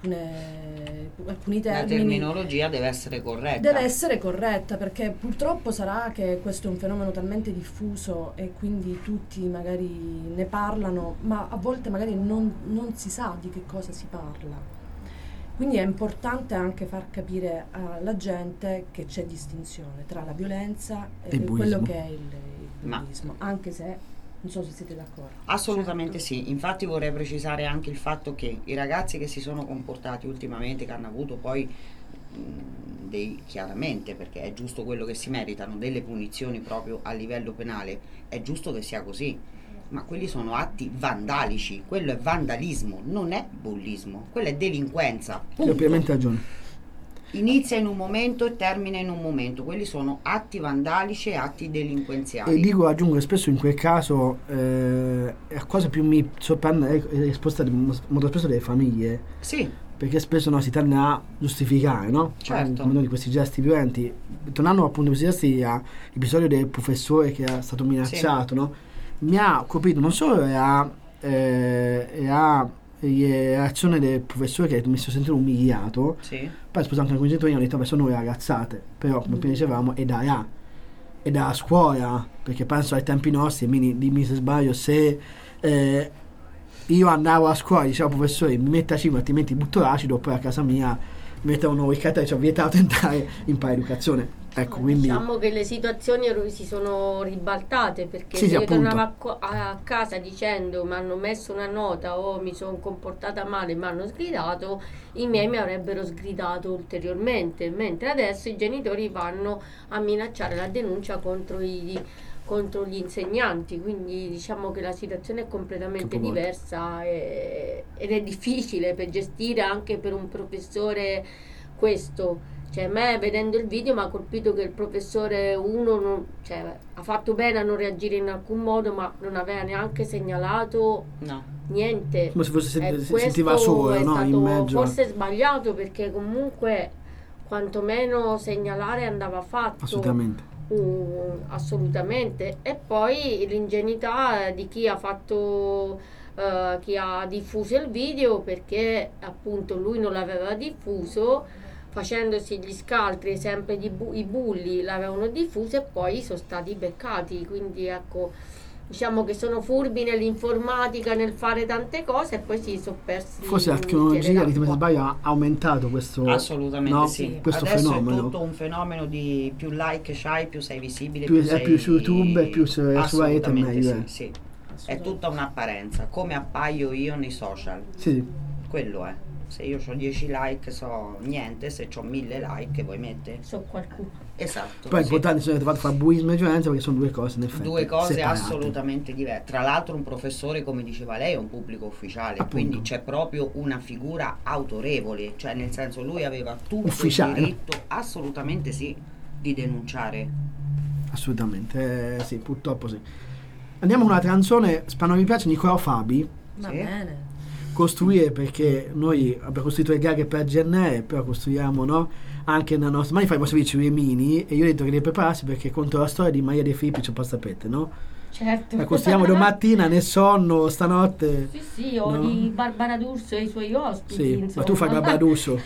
termini. La terminologia deve essere corretta. Deve essere corretta, perché purtroppo sarà che questo è un fenomeno talmente diffuso e quindi tutti magari ne parlano, ma a volte magari non si sa di che cosa si parla. Quindi è importante anche far capire alla gente che c'è distinzione tra la violenza e quello che è il bullismo, anche se non so se siete d'accordo. Assolutamente sì, infatti vorrei precisare anche il fatto che i ragazzi che si sono comportati ultimamente, che hanno avuto poi chiaramente, perché è giusto quello che si meritano, delle punizioni proprio a livello penale, è giusto che sia così, ma quelli sono atti vandalici, quello è vandalismo, non è bullismo, quello è delinquenza. Hai pienamente ragione. Inizia in un momento e termina in un momento. Quelli sono atti vandalici e atti delinquenziali. E dico, aggiungo che spesso in quel caso la cosa più mi sorprende è la risposta molto spesso delle famiglie. Sì. Perché spesso si tende a giustificare, no? Certo. Di questi gesti violenti. Tornando appunto a questi gesti, all'episodio del professore che è stato minacciato, no? Mi ha colpito non solo la reazione del professore che mi sono sentito umiliato, poi sposato con i genitori hanno detto vabbè sono ragazzate, però come prima dicevamo è dalla scuola, perché penso ai tempi nostri, dimmi se sbaglio, se io andavo a scuola, dicevo al professore mi metta cibo altrimenti butto l'acido, poi a casa mia mi mettevano il cartello, cioè vietato entrare in educazione. Ecco, quindi diciamo che le situazioni si sono ribaltate, perché sì, se io appunto. tornavo a casa dicendo mi hanno messo una nota o mi sono comportata male, mi hanno sgridato, i miei mi avrebbero sgridato ulteriormente, mentre adesso i genitori vanno a minacciare la denuncia contro gli insegnanti, quindi diciamo che la situazione è completamente diversa ed è difficile per gestire anche per un professore questo. Cioè, a me vedendo il video mi ha colpito che il professore ha fatto bene a non reagire in alcun modo, ma non aveva neanche segnalato niente. Come se fosse questo sentiva solo, è no? stato In mezzo. forse sbagliato, perché comunque quantomeno segnalare andava fatto. Assolutamente. Assolutamente. E poi l'ingenuità di chi ha fatto chi ha diffuso il video, perché appunto lui non l'aveva diffuso, facendosi gli scaltri sempre i bulli l'avevano diffuso e poi sono stati beccati. Quindi ecco, diciamo che sono furbi nell'informatica, nel fare tante cose, e poi si sono persi. Forse la tecnologia, se non sbaglio, ha aumentato questo, assolutamente sì. Questo adesso fenomeno. È tutto un fenomeno di più like c'hai, più sei visibile, più sei su YouTube, più su rete meglio. Sì. È tutta un'apparenza, come appaio io nei social. Sì. Quello è. Se io ho 10 like so niente, se ho 1000 like vuoi mettere? So qualcuno. Esatto. Poi è importante che fatto fare bullismo e violenza, perché sono due cose in effetti due cose separate. Assolutamente diverse. Tra l'altro un professore, come diceva lei, è un pubblico ufficiale, appunto. Quindi c'è proprio una figura autorevole, cioè nel senso lui aveva tutto ufficiale. Il diritto, assolutamente sì, di denunciare. Assolutamente, sì, purtroppo sì. Andiamo con una canzone, spero mi piace, Nicolò Fabi. Va bene. Costruire, perché noi abbiamo costruito le gare per GNR, però costruiamo, no? Anche nella nostra mani faremo servizio i mini, e io ho detto che devi prepararsi perché contro la storia di Maria De Filippi c'è sapete, no? Certo. La costruiamo domattina nel sonno, stanotte. Sì, o no? Di Barbara D'Urso e i suoi ospiti. Sì, insomma. ma tu fai Barbara D'Urso.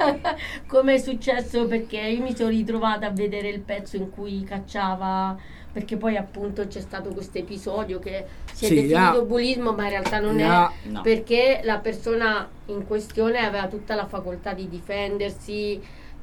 Come è successo, perché io mi sono ritrovata a vedere il pezzo in cui cacciava, perché poi appunto c'è stato questo episodio che si è definito bullismo, ma in realtà non è, perché la persona in questione aveva tutta la facoltà di difendersi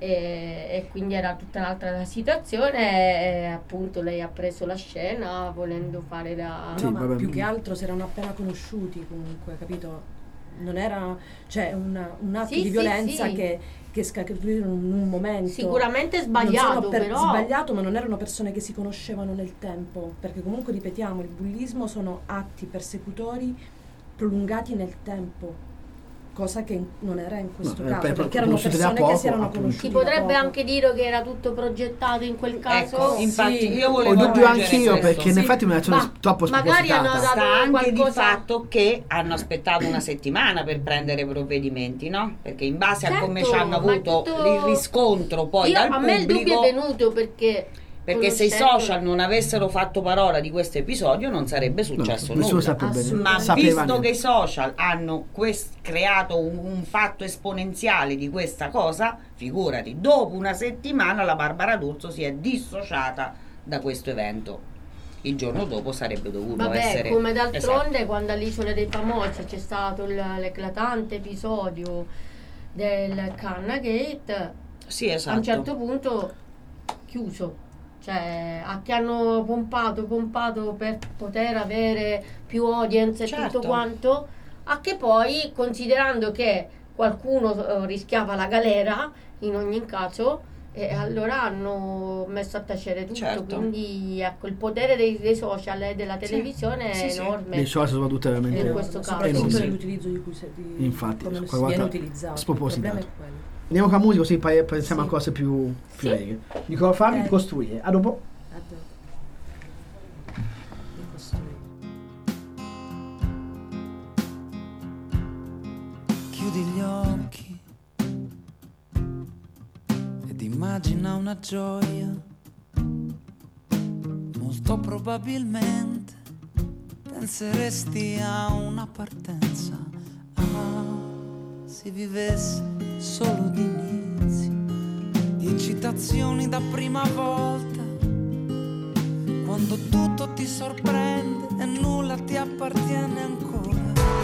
e quindi era tutta un'altra situazione, e appunto lei ha preso la scena volendo fare ma più che altro si erano appena conosciuti, comunque, capito? Non era, cioè, un atto di violenza che scaturì in un momento sicuramente sbagliato, però sbagliato, ma non erano persone che si conoscevano nel tempo, perché comunque ripetiamo, il bullismo sono atti persecutori prolungati nel tempo, cosa che non era in questo caso, perché erano persone che si erano conosciute. Si potrebbe anche dire che era tutto progettato in quel caso. Ecco, infatti io volevo ho dubbio anch'io, perché in effetti una reazione troppo magari hanno dato sta anche qualcosa... di fatto che hanno aspettato una settimana per prendere provvedimenti, no? Perché in base a come ci hanno avuto il riscontro poi dal pubblico, a me il dubbio è venuto perché se i social non avessero fatto parola di questo episodio non sarebbe successo nulla. Ma visto che i social hanno creato un fatto esponenziale di questa cosa, figurati, dopo una settimana la Barbara D'Urso si è dissociata da questo evento. Il giorno dopo sarebbe dovuto essere... come d'altronde quando all'Isola dei Famosi c'è stato l'eclatante episodio del Canna Gate, sì, esatto. A un certo punto chiuso. Cioè, a che hanno pompato per poter avere più audience e tutto quanto, a che poi, considerando che qualcuno rischiava la galera in ogni caso, E allora hanno messo a tacere tutto, Certo. quindi ecco, il potere dei social e della televisione è enorme. Dei social soprattutto è veramente in questo caso. Soprattutto nell'utilizzo di cui infatti, come qua viene guarda, utilizzato. spropositato. Il problema è quello. Andiamo con la musica così poi pensiamo a cose più leghe. Nicola Fabi, Costruire. A dopo. Chiudi gli occhi ed immagina una gioia. Molto probabilmente penseresti a una partenza. Se vivesse solo di inizi, di eccitazioni da prima volta, quando tutto ti sorprende e nulla ti appartiene ancora.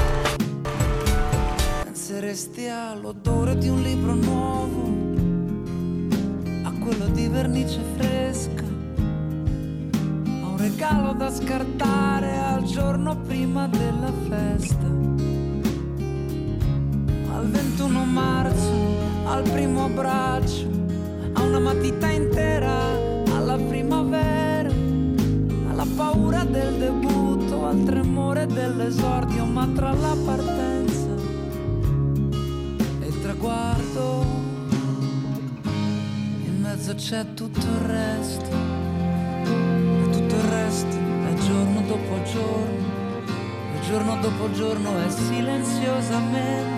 Penseresti all'odore di un libro nuovo, a quello di vernice fresca, a un regalo da scartare al giorno prima della festa, al 21 marzo, al primo abbraccio, a una matita intera, alla primavera, alla paura del debutto, al tremore dell'esordio, ma tra la partenza e il traguardo, in mezzo c'è tutto il resto, e tutto il resto è giorno dopo giorno, e giorno dopo giorno è silenziosamente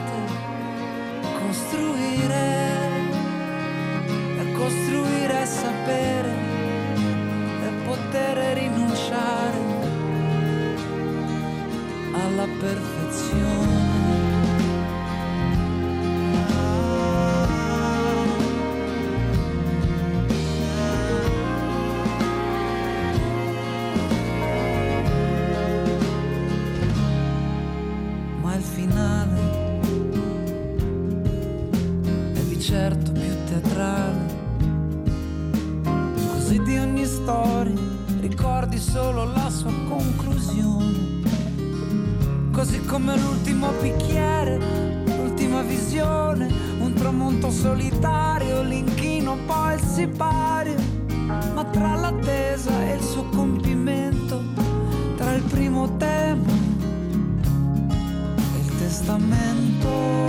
costruire è sapere e poter rinunciare alla perfezione. Ma il finale certo più teatrale, così di ogni storia ricordi solo la sua conclusione, così come l'ultimo bicchiere, l'ultima visione, un tramonto solitario, l'inchino poi il sipario, ma tra l'attesa e il suo compimento, tra il primo tema e il testamento,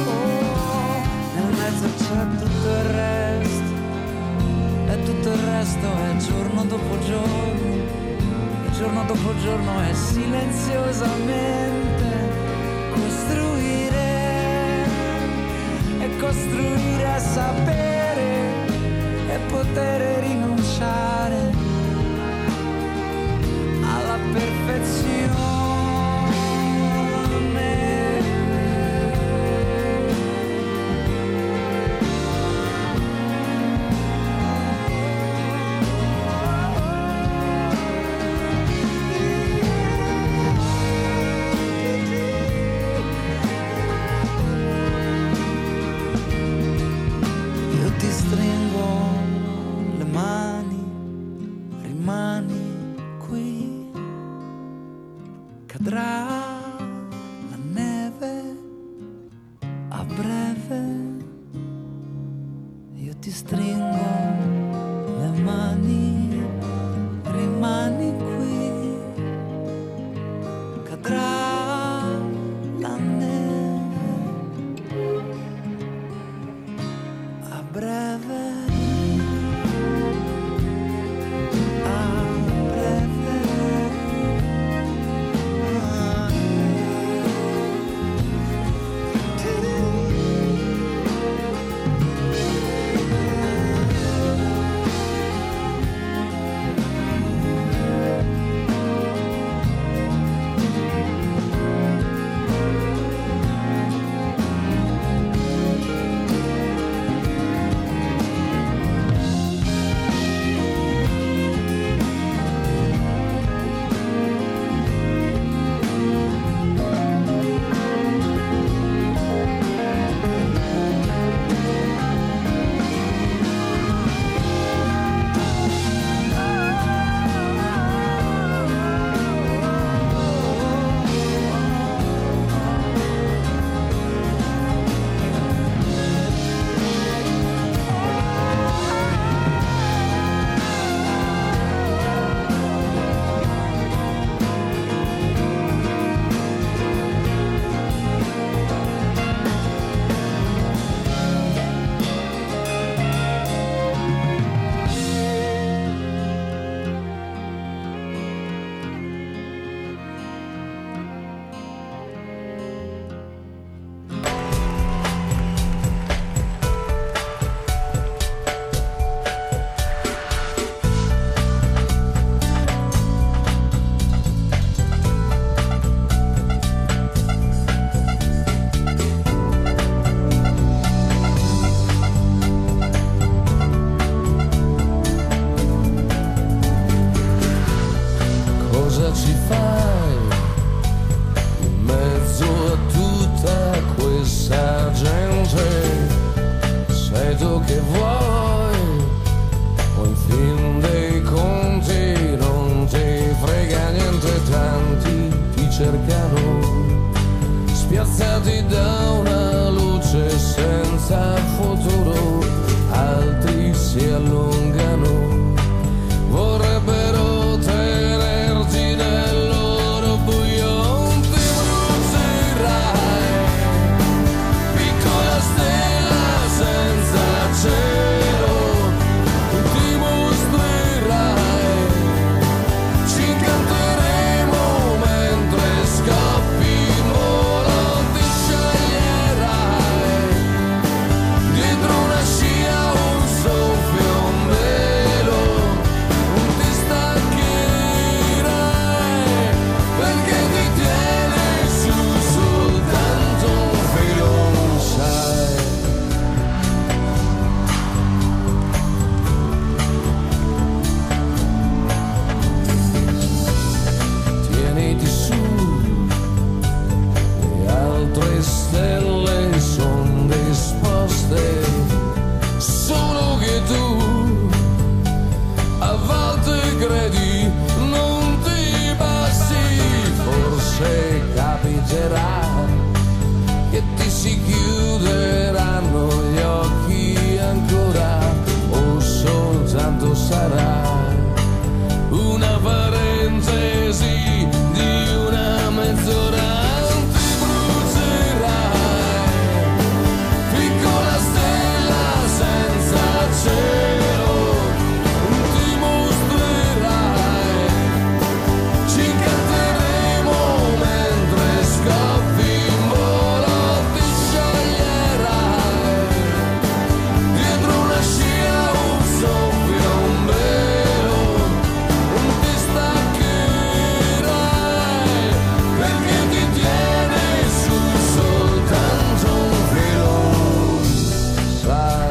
c'è tutto il resto, e tutto il resto è giorno dopo giorno, e giorno dopo giorno è silenziosamente costruire, e costruire è sapere e poter rinunciare alla perfezione. La neve a breve, io ti stringo le mani, rimani qui, cadrà la neve a breve. senza futuro, altri si allungano, vorrebbero tenerci nel loro buio. Ti brucerai, piccola stella senza cielo, ti mostrerai, ci incanteremo mentre scappi in volo, ti sceglierai, dietro una scia un soffio, un velo, ti staccherai, perché ti tiene su soltanto un filo, sai. Tieniti su, le altre stelle son disposte, solo che tu a volte credi non ti passi, forse capiterà che ti si chiuderanno gli occhi ancora, o soltanto sarà una parentesi di una mezz'ora. Ti brucerai, piccola stella senza cielo, ti mostrerai, ci incanteremo mentre scappi in volo, ti sceglierai, dietro una scia un soffio, un velo, ti staccherai, perché ti tiene su soltanto un filo, sai.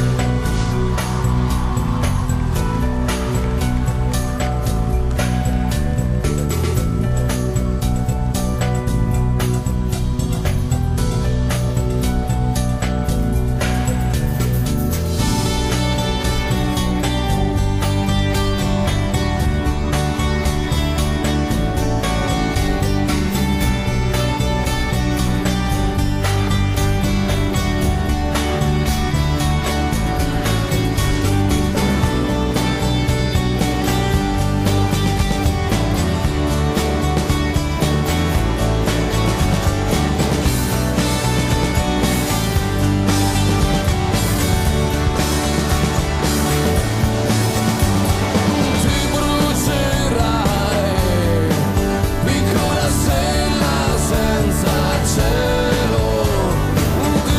Ti brucerai, piccola stella senza cielo, ti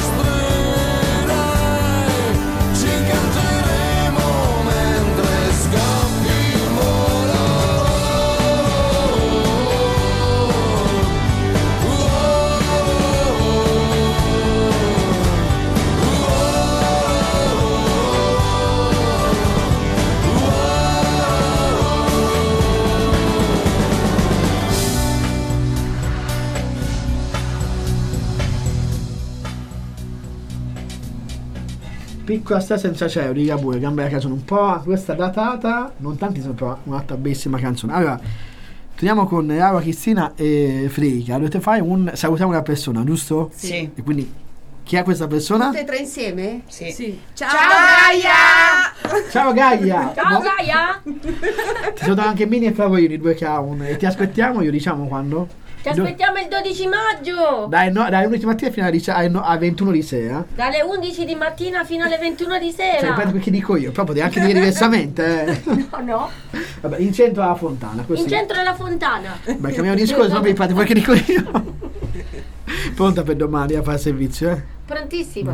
mostrerai, ci incanteremo mentre scappi in volo. Piccola stella senza cielo di Ligabue, Gamba della canzone un po' questa datata, non tanti sono, però un'altra bellissima canzone. Allora, torniamo con Laura, Cristina e Federica. Dovete fare salutiamo una persona, giusto? Sì. E quindi chi è questa persona? Tutte e tre insieme? Sì. Ciao, Gaia! Ciao Gaia! Ciao Gaia! Ti salutano anche Mini e Favorini, due che ha un. E ti aspettiamo, io diciamo quando? Ti aspettiamo il 12 maggio! Dalle 11 mattina fino alle 21 di sera. Dalle 11 di mattina fino alle 21 di sera. Cioè, ripeto perché dico io, però potrei anche dire diversamente. No. Vabbè, in centro alla fontana. Così. In centro alla fontana. Beh, cambiamo discorso, proprio fate quello che dico io. Pronta per domani a fare servizio, eh? Prontissima.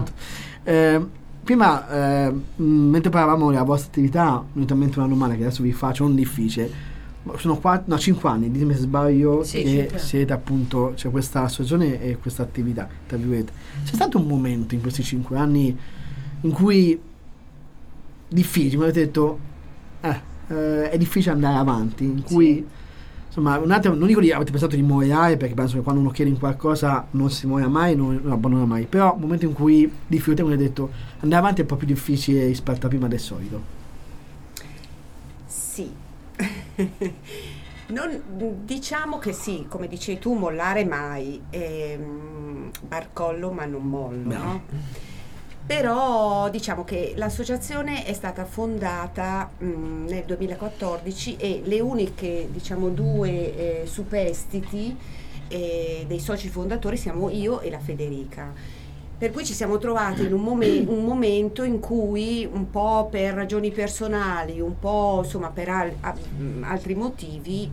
Prima, mentre parlavamo della vostra attività, mi è venuta in mente una domanda che adesso vi faccio, non difficile. Sono 5 anni, ditemi se sbaglio, sì, che siete appunto, c'è questa associazione e questa attività, tra virgolette. C'è stato un momento in questi 5 anni in cui difficile, mi avete detto è difficile andare avanti, in cui insomma un attimo, non dico di avete pensato di morirare, perché penso che quando uno chiede in qualcosa non si muore mai, non abbandona mai, però un momento in cui difficile, mi avete detto andare avanti è un po' più difficile rispetto a prima del solito. Sì. Diciamo che sì, come dicevi tu, mollare mai, barcollo ma non mollo, no? Però diciamo che l'associazione è stata fondata nel 2014 e le uniche, diciamo, due superstiti dei soci fondatori siamo io e la Federica. Per cui ci siamo trovati in un momento in cui, un po' per ragioni personali, un po' insomma per altri motivi,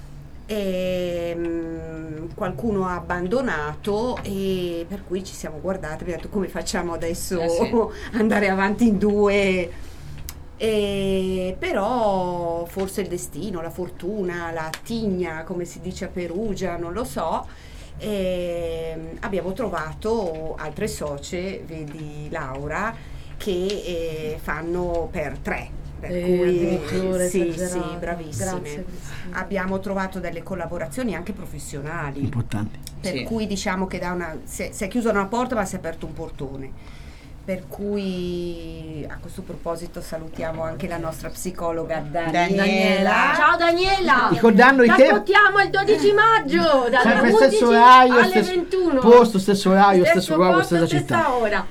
qualcuno ha abbandonato, e per cui ci siamo guardati e abbiamo detto: come facciamo adesso andare avanti in due? Però forse il destino, la fortuna, la tigna, come si dice a Perugia, non lo so. Abbiamo trovato altre socie, vedi Laura, che fanno per 3. Per cui sì, bravissime. Grazie, abbiamo trovato delle collaborazioni anche professionali importanti, per cui diciamo che si è chiusa una porta ma si è aperto un portone. Per cui a questo proposito salutiamo anche la nostra psicologa Daniela. Ciao Daniela! Ricordando Ti ascoltiamo il 12 maggio dalle 11 stesso orario, alle 21. Posto, stesso orario, stesso luogo, stessa città. Ora.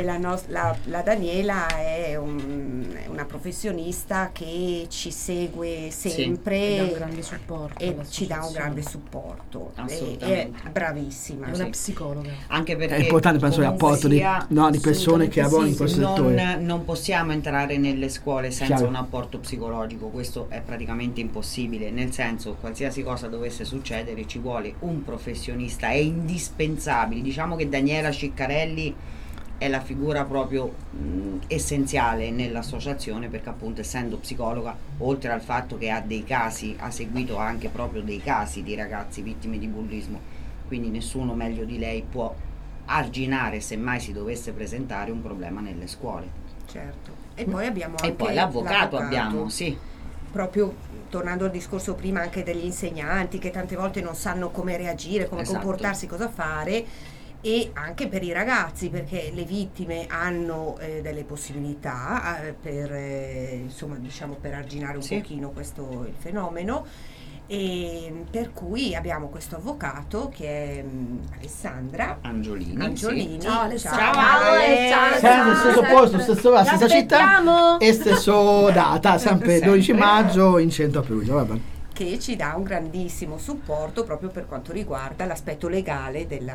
La Daniela è una professionista che ci segue sempre e dà un grande supporto e ci dà un grande supporto. Assolutamente. È bravissima. È una psicologa. Anche perché è importante, penso, il rapporto di persone che lavorano in questo settore. Non possiamo entrare nelle scuole senza Chiaro. un apporto psicologico, questo è praticamente impossibile, nel senso, qualsiasi cosa dovesse succedere ci vuole un professionista, è indispensabile. Diciamo che Daniela Ciccarelli è la figura proprio essenziale nell'associazione, perché appunto, essendo psicologa, oltre al fatto che ha seguito anche proprio dei casi di ragazzi vittime di bullismo, quindi nessuno meglio di lei può arginare se mai si dovesse presentare un problema nelle scuole. Certo. E poi abbiamo anche poi l'avvocato abbiamo, sì. Proprio tornando al discorso prima anche degli insegnanti che tante volte non sanno come reagire, come comportarsi, cosa fare, e anche per i ragazzi, perché le vittime hanno delle possibilità per insomma, diciamo, per arginare un pochino il fenomeno. E per cui abbiamo questo avvocato che è Alessandra Angiolini. Ciao Alessandra. Sempre stesso posto, stesso ora, stessa città e stesso data, sempre 12 maggio in centro a Perugia, che ci dà un grandissimo supporto proprio per quanto riguarda l'aspetto legale del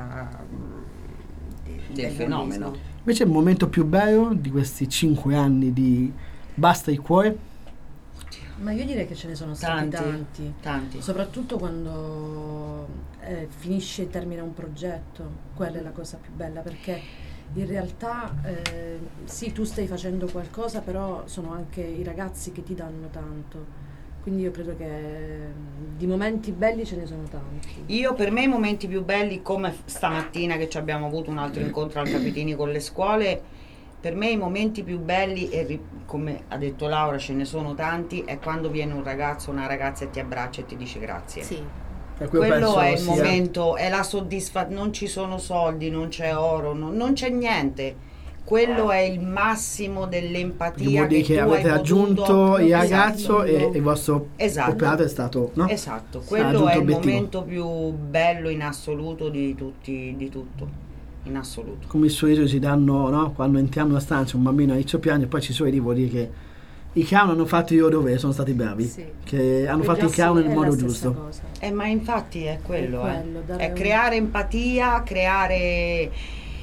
fenomeno. Invece il momento più bello di questi 5 anni di Basta il Cuore? Ma io direi che ce ne sono stati tanti. Soprattutto quando finisce e termina un progetto, quella è la cosa più bella, perché in realtà sì, tu stai facendo qualcosa, però sono anche i ragazzi che ti danno tanto. Quindi io credo che di momenti belli ce ne sono tanti. Io, per me, i momenti più belli, come stamattina che ci abbiamo avuto un altro incontro al Capitini con le scuole, per me i momenti più belli, e come ha detto Laura ce ne sono tanti, è quando viene un ragazzo o una ragazza e ti abbraccia e ti dice grazie. Sì. Quello è il momento, è la soddisfazione, non ci sono soldi, non c'è oro, non c'è niente. Quello è il massimo dell'empatia che avete raggiunto il ragazzo e il vostro operato è stato, no? Esatto, quello è il momento più bello in assoluto di tutto. In assoluto. Come il sorriso si danno, no? Quando entriamo in una stanza, un bambino inizia a piangere e poi ci sorridi, vuol dire che i clown hanno fatto il loro dovere, sono stati bravi, che hanno fatto il clown nel modo giusto. Ma infatti è quello, è creare empatia, creare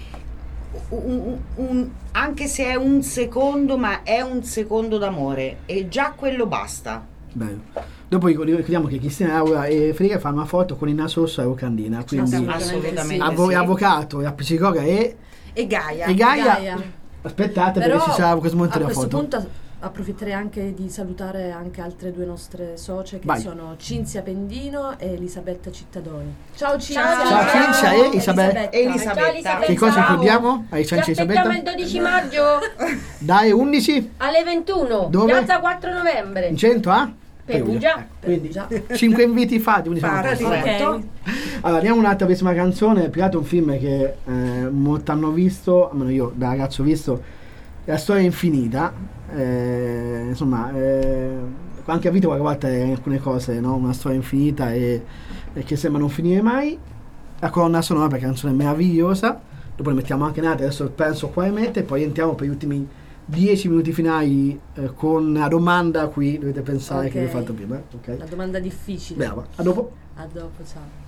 anche se è un secondo, ma è un secondo d'amore, e già quello basta. Bello. Dopo ricordiamo che Cristina, Laura e Federica fanno una foto con il naso rosso e la locandina, quindi assolutamente avvocato, la psicologa e Gaia. Aspettate, però perché ci sarà questo momento della foto. A foto. questo punto approfitterei anche di salutare anche altre due nostre socie che sono Cinzia Pendino e Elisabetta Cittadoni. Ciao Cinzia! Ciao Cinzia e Elisabetta. Che cosa ricordiamo? Ci aspettiamo il 12 maggio dalle 11 alle 21. Dove? Piazza 4 novembre. In centro a Perugia. Quindi 5 inviti fatti. Allora, andiamo un'altra prossima canzone. Più che altro un film che molti hanno visto, almeno io da ragazzo ho visto, La storia infinita. Insomma, anche a vita qualche volta è alcune cose, no? Una storia infinita e che sembra non finire mai. La colonna sonora, perché è una canzone meravigliosa, dopo ne mettiamo anche un'altra, adesso penso qua e mette, e poi entriamo per gli ultimi 10 minuti finali con la domanda a cui dovete pensare che vi ho fatto prima. Okay? La domanda difficile. Brava, a dopo. A dopo, ciao.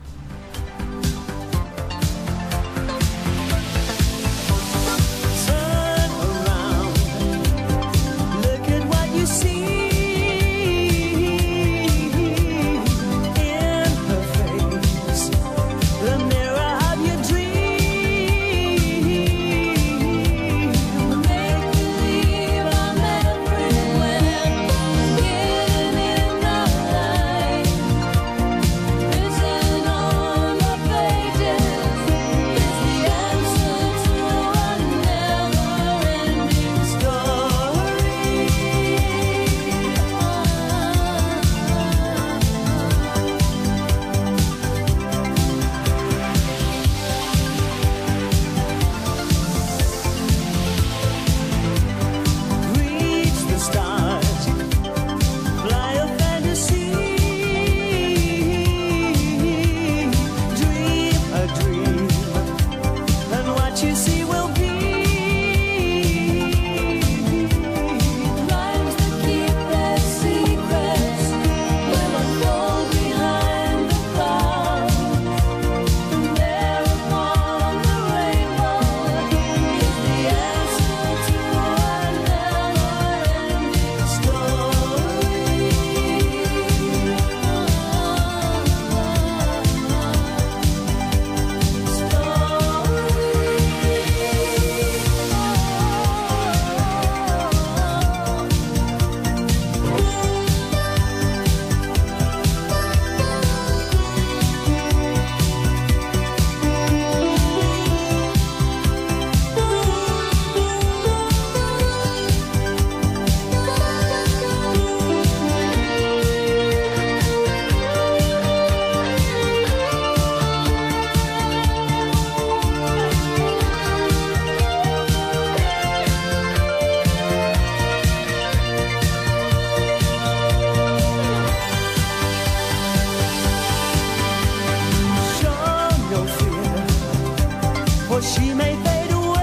She may fade away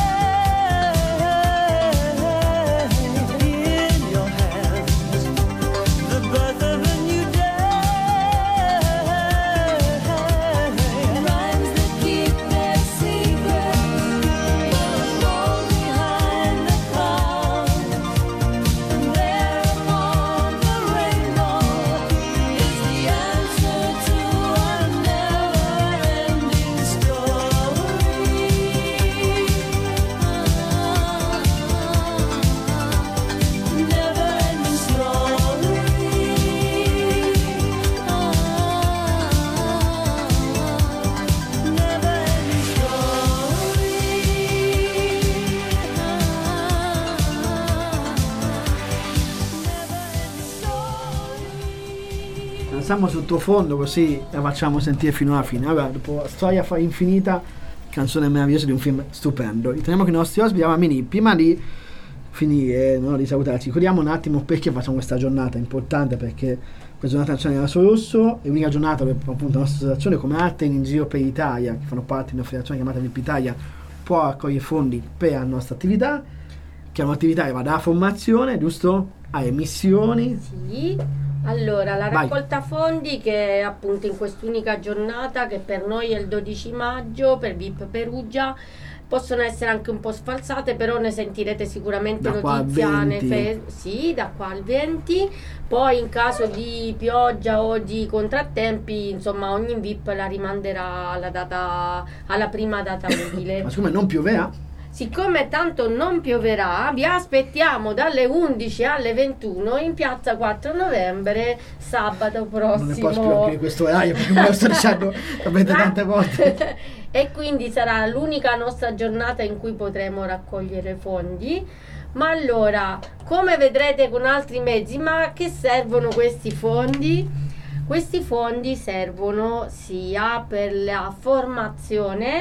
in your hands, the birth of a new day. Rhymes that keep their secrets fall behind the clouds, and there upon the rainbow is the answer to our never-ending story. Siamo sottofondo così la facciamo sentire fino alla fine. Allora, dopo Storia infinita, canzone meravigliosa di un film stupendo. Ritorniamo con i nostri ospiti. Mini, prima di finire, no, di salutarci, ricordiamo un attimo perché facciamo questa giornata importante, perché questa giornata nazionale del Lasso Rosso è l'unica giornata per appunto la nostra associazione, come altre in giro per l'Italia che fanno parte di una federazione chiamata VIP Italia, può raccogliere fondi per la nostra attività, che è un'attività che va dalla formazione, giusto, alle missioni. Sì. Allora, la Vai. raccolta fondi che appunto in quest'unica giornata, che per noi è il 12 maggio, per VIP Perugia, possono essere anche un po' sfalsate, però ne sentirete sicuramente Da qua al notizia 20. sì, da qua al 20. Poi in caso di pioggia o di contrattempi, insomma, ogni VIP la rimanderà alla prima data utile. Ma siccome non pioverà, Siccome tanto non pioverà, vi aspettiamo dalle 11 alle 21 in piazza 4 novembre, sabato prossimo. non ne posso più anche di questo orario, perché me lo sto dicendo veramente tante volte. E quindi sarà l'unica nostra giornata in cui potremo raccogliere fondi. Ma allora, come vedrete con altri mezzi, ma a che servono questi fondi? Questi fondi servono sia per la formazione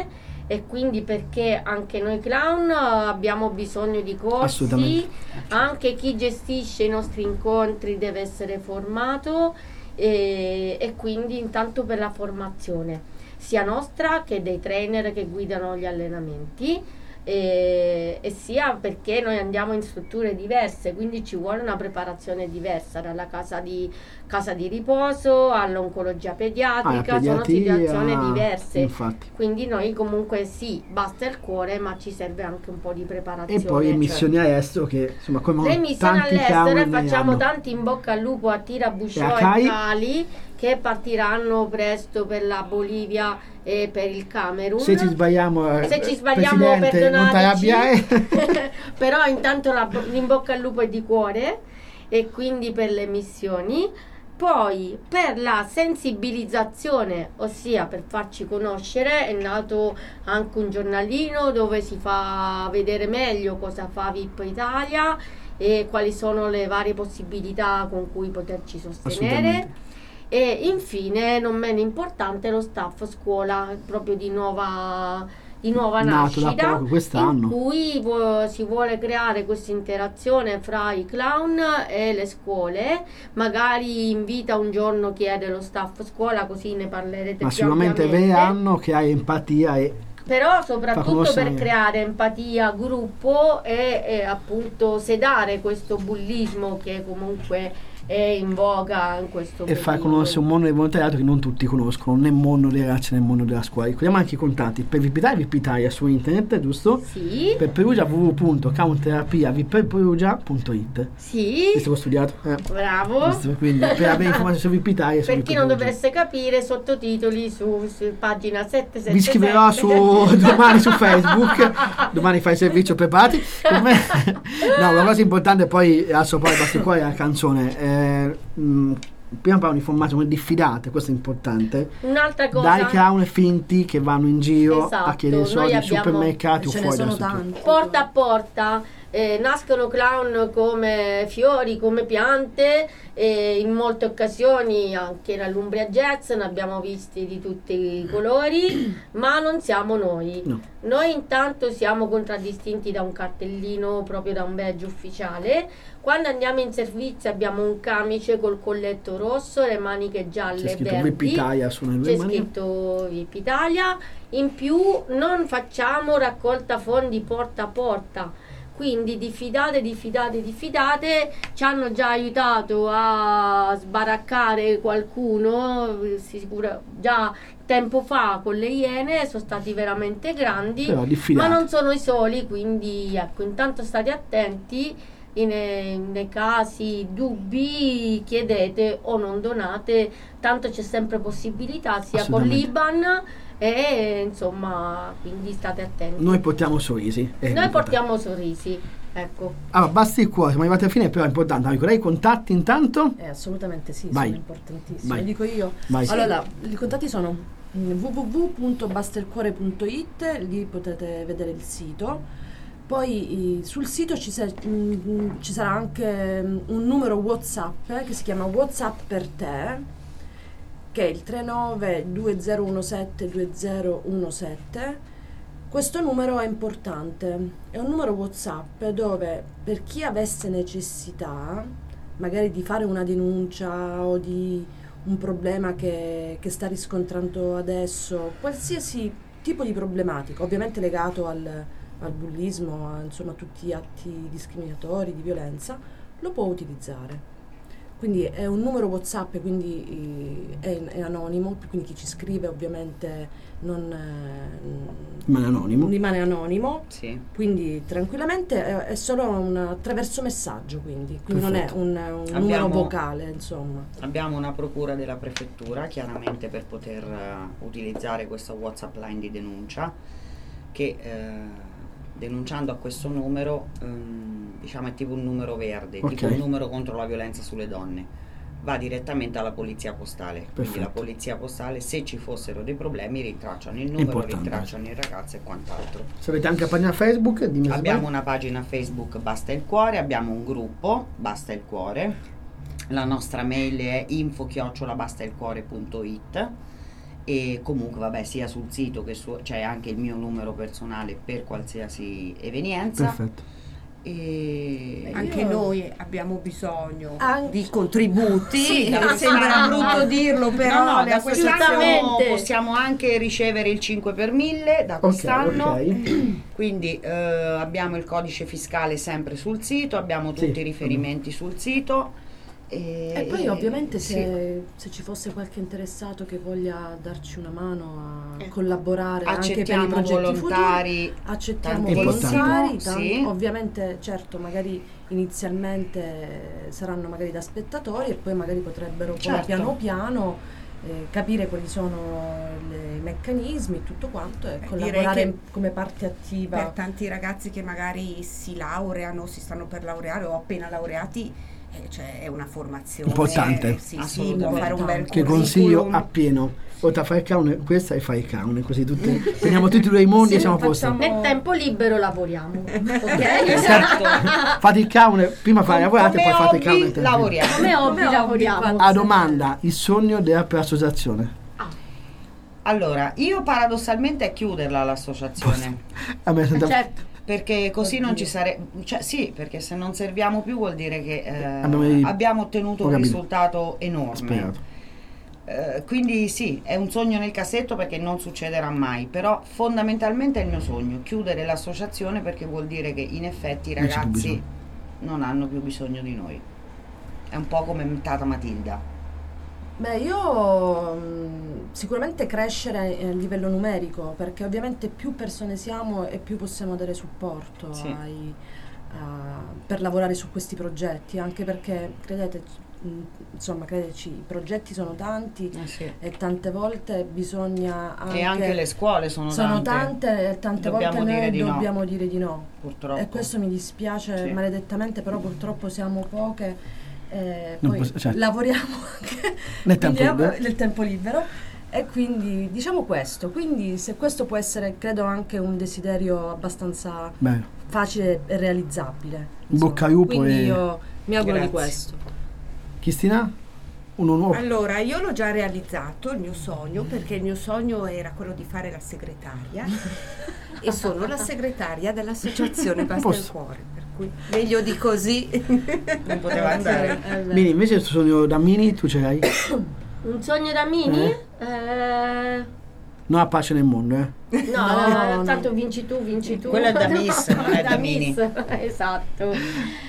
e quindi perché anche noi clown abbiamo bisogno di corsi, Assolutamente. anche chi gestisce i nostri incontri deve essere formato e quindi intanto per la formazione sia nostra che dei trainer che guidano gli allenamenti e sia perché noi andiamo in strutture diverse, quindi ci vuole una preparazione diversa, dalla casa di riposo all'oncologia pediatrica, sono situazioni diverse. Infatti. Quindi noi comunque sì, basta il cuore, ma ci serve anche un po' di preparazione. E poi le missioni all'estero che insomma come le missioni tanti all'estero clown facciamo hanno. tanti in bocca al lupo a Tira Busciò E a e Cai? Cali, che partiranno presto per la Bolivia e per il Camerun. Se ci sbagliamo, Presidente, non perdonateci, t'arrabbiare. però intanto l'in bocca al lupo è di cuore e quindi per le missioni. Poi per la sensibilizzazione, ossia per farci conoscere, è nato anche un giornalino dove si fa vedere meglio cosa fa VIP Italia e quali sono le varie possibilità con cui poterci sostenere. E infine, non meno importante, lo staff scuola proprio di nuova Nato da nascita, poco, quest'anno. in cui si vuole creare questa interazione fra i clown e le scuole. Magari invita un giorno chi è dello staff scuola, così ne parlerete Ma più sicuramente ampiamente. vedranno che hai empatia e Però soprattutto per conoscere. creare empatia, gruppo e appunto sedare questo bullismo che comunque è in voga in questo e far periodo. conoscere un mondo del volontariato che non tutti conoscono, né il mondo delle ragazze né il mondo della scuola. Ricordiamo anche i contatti per VIP Italia su internet, giusto? Sì. Per Perugia www.clownterapiaviperugia.it. Sì. Visto che ho studiato. Bravo. Giusto, quindi per avere informazioni su VIP Italia. Per chi non dovesse capire, sottotitoli su pagina 777. Vi scriverò domani su Facebook. Domani fai il servizio, preparati. No, la cosa importante poi a sopra basta qua è la canzone. Prima parlo di informazioni diffidate, questo è importante. Un'altra cosa, dai clown finti che vanno in giro esatto, a chiedere soldi in supermercati o ce ne fuori sono dalla struttura. tanti. porta a porta. Nascono clown come fiori, come piante, in molte occasioni anche nell'Umbria Jazz ne abbiamo visti di tutti i colori, ma non siamo noi. No. Noi intanto siamo contraddistinti da un cartellino, proprio da un badge ufficiale. Quando andiamo in servizio abbiamo un camice col colletto rosso, le maniche gialle C'è e scritto verdi. VIP Italia su nelle C'è mani. scritto VIP Italia. In più non facciamo raccolta fondi porta a porta, quindi diffidate, ci hanno già aiutato a sbaraccare qualcuno, sicuro, già tempo fa con le Iene, sono stati veramente grandi, Però diffidate. ma non sono i soli, quindi ecco, intanto state attenti. Nei casi dubbi chiedete o non donate, tanto c'è sempre possibilità sia con Assolutamente. l'Iban e insomma, quindi state attenti. Noi portiamo sorrisi. Noi portiamo sorrisi, ecco. Allora, basta il cuore, siamo arrivati alla fine, però è importante. Ricordai i contatti intanto? Assolutamente sì, Vai. sono importantissimi. Vai. Dico io. Vai. Allora, i contatti sono www.bastailcuore.it, lì potete vedere il sito. Poi sul sito ci sarà anche un numero WhatsApp che si chiama WhatsApp per te, che è il 39 2017 2017. Questo numero è importante, è un numero WhatsApp dove per chi avesse necessità magari di fare una denuncia o di un problema che sta riscontrando adesso, qualsiasi tipo di problematica, ovviamente legato al bullismo, insomma tutti gli atti discriminatori, di violenza, lo può utilizzare. Quindi è un numero WhatsApp, quindi è anonimo, quindi chi ci scrive ovviamente rimane anonimo, sì. Quindi tranquillamente è solo attraverso messaggio, quindi non è un numero vocale, insomma. Abbiamo una procura della prefettura, chiaramente, per poter utilizzare questa WhatsApp line di denuncia, che denunciando a questo numero, diciamo è tipo un numero verde, Ok. tipo un numero contro la violenza sulle donne, va direttamente alla polizia postale. Quindi Perfetto. la polizia postale, se ci fossero dei problemi, ritracciano il numero, Importante. ritracciano il ragazzo e quant'altro. Se avete anche la pagina Facebook, dimmi se Abbiamo sbaglio. una pagina Facebook Basta il Cuore, abbiamo un gruppo Basta il Cuore, la nostra mail è info@bastailcuore.it e comunque vabbè sia sul sito che c'è anche il mio numero personale per qualsiasi evenienza. Perfetto. E anche noi abbiamo bisogno di contributi. Sì, sembra brutto dirlo, però da quest'anno possiamo anche ricevere il 5 per 1000 da quest'anno. Quindi abbiamo il codice fiscale sempre sul sito, abbiamo tutti i riferimenti sul sito. E poi ovviamente se ci fosse qualche interessato che voglia darci una mano a collaborare anche per i progetti volontari, futuri, accettiamo volontari, ovviamente certo magari inizialmente saranno magari da spettatori e poi magari potrebbero poi piano piano capire quali sono i meccanismi, tutto quanto e collaborare come parte attiva. Per tanti ragazzi che magari si laureano, si stanno per laureare o appena laureati, cioè è una formazione importante, sì, può fare un bel che consiglio appieno. Oltre a fare il clown, questa è fare il clown, così teniamo tutti e due i mondi e siamo a posto. Nel tempo libero lavoriamo, ok? Esatto. Fate il clown, prima fare lavorate e poi fate il clown. Lavoriamo. Come hobby lavoriamo. A domanda, il sogno della associazione? Allora, io paradossalmente è chiuderla l'associazione. Certo. Perché così non ci sarebbe, cioè sì, perché se non serviamo più vuol dire che abbiamo ottenuto un risultato enorme. Quindi sì, è un sogno nel cassetto perché non succederà mai, però fondamentalmente è il mio sogno, chiudere l'associazione, perché vuol dire che in effetti i ragazzi non hanno più bisogno di noi. È un po' come Tata Matilda. Beh, io sicuramente crescere a livello numerico, perché ovviamente più persone siamo e più possiamo dare supporto per lavorare su questi progetti, anche perché credeteci, i progetti sono tanti e tante volte bisogna e anche le scuole sono tante e tante volte noi dobbiamo dire di no, purtroppo, e questo mi dispiace maledettamente, però purtroppo siamo poche. Poi lavoriamo anche nel tempo libero e quindi diciamo questo, quindi se questo può essere credo anche un desiderio abbastanza facile e realizzabile, bocca al lupo, quindi io mi auguro di questo. Cristina? Uno nuovo? Allora, io l'ho già realizzato il mio sogno, perché il mio sogno era quello di fare la segretaria e sono la segretaria dell'associazione Basta il Cuore, per cui meglio di così non poteva andare. Mini, invece il sogno da Mini tu ce l'hai? Un sogno da Mini? No, a pace nel mondo, No, tanto vinci tu. Quello è da Miss, non è da Mini. Esatto.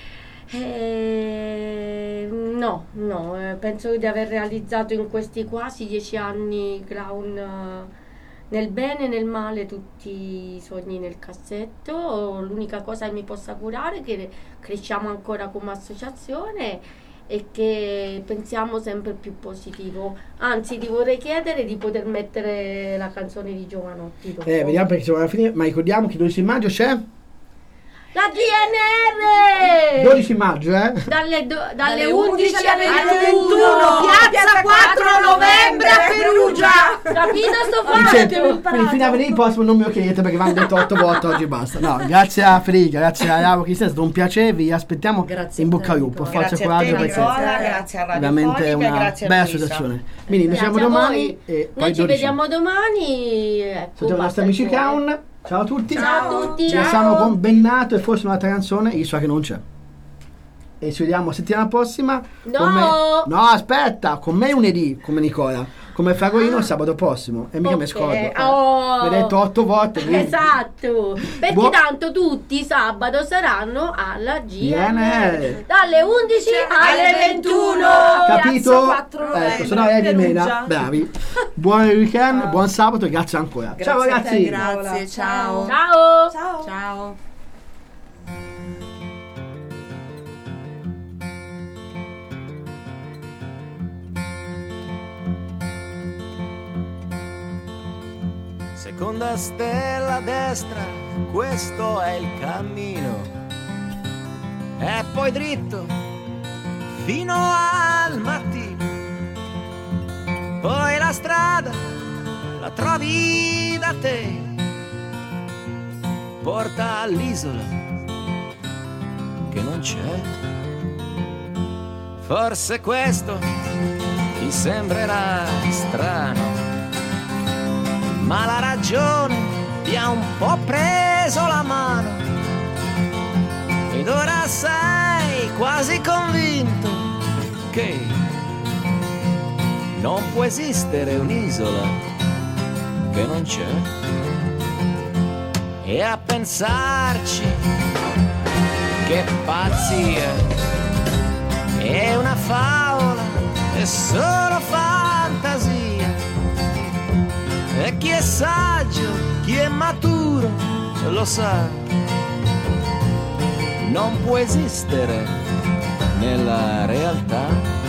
No, penso di aver realizzato in questi quasi 10 anni clown, nel bene e nel male, tutti i sogni nel cassetto. L'unica cosa che mi possa curare è che cresciamo ancora come associazione e che pensiamo sempre più positivo. Anzi, ti vorrei chiedere di poter mettere la canzone di Giovanotti dopo. Vediamo perché siamo alla fine, ma ricordiamo che 12 maggio c'è? La GNR! 12 maggio, Dalle 11 alle 21, piazza 4 novembre a Perugia! Capito sto fatto? Quindi fino a venire il prossimo non me lo chiedete perché vanno detto 8 volte oggi basta. No, grazie a Friga, grazie a Laura Cristina, è stato un piacere, vi aspettiamo, grazie in bocca al lupo, forza e coraggio, perché grazie a Radio veramente una grazie bella associazione. Quindi ci vediamo domani e poi noi ci vediamo domani. Salutiamo i nostri amici clown. Ciao a tutti. Ciao a tutti. Ci siamo con Bennato e forse un'altra canzone, io so che non c'è. E ci vediamo settimana prossima. No, aspetta, con me lunedì, come Nicola. Come Fragolino sabato prossimo. E mica mi scordo. Mi hai detto 8 volte. Quindi. Esatto. Perché tanto tutti sabato saranno alla GNR. Dalle 11 alle 21. Capito? Ecco, sono di mena. Bravi. Buon weekend, buon sabato e grazie ancora. Ciao ragazzi. Grazie, ciao. Ciao. Seconda stella a destra, questo è il cammino. E poi dritto fino al mattino. Poi la strada la trovi da te, porta all'isola che non c'è. Forse questo ti sembrerà strano, ma la ragione ti ha un po' preso la mano ed ora sei quasi convinto che non può esistere un'isola che non c'è. E a pensarci, che pazzia, è una favola, è solo fantasia. E chi è saggio, chi è maturo, lo sa, non può esistere nella realtà.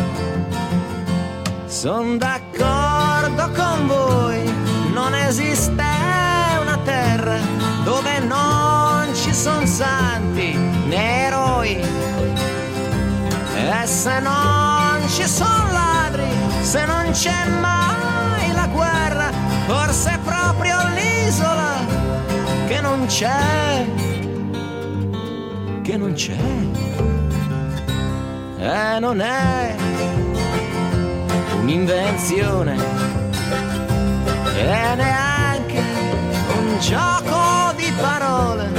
Son d'accordo con voi, non esiste una terra dove non ci son santi né eroi. E se non ci son ladri, se non c'è mai la guerra, forse è proprio l'isola che non c'è, che non c'è. E non è un'invenzione e neanche un gioco di parole.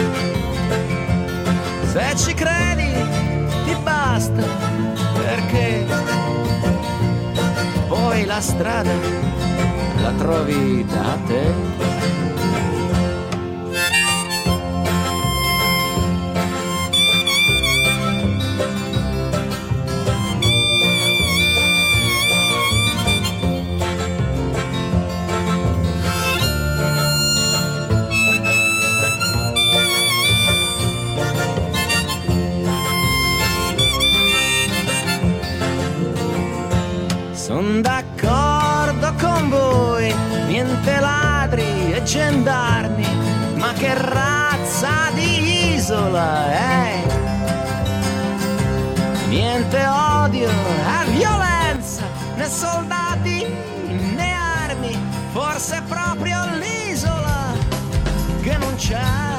Se ci credi ti basta, perché poi la strada la trovi da te. Son d'accordo con voi, niente ladri e gendarmi, ma che razza di isola è? Niente odio e violenza, né soldati né armi, forse è proprio l'isola che non c'è.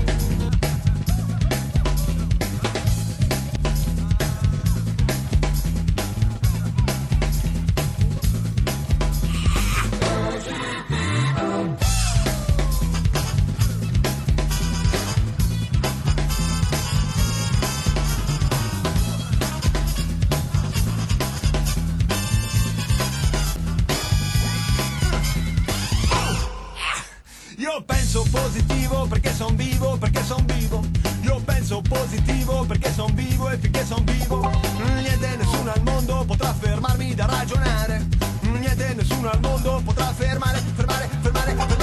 Io penso positivo perché son vivo, perché son vivo. Io penso positivo perché son vivo e finché son vivo niente, nessuno al mondo potrà fermarmi da ragionare. Niente, nessuno al mondo potrà fermare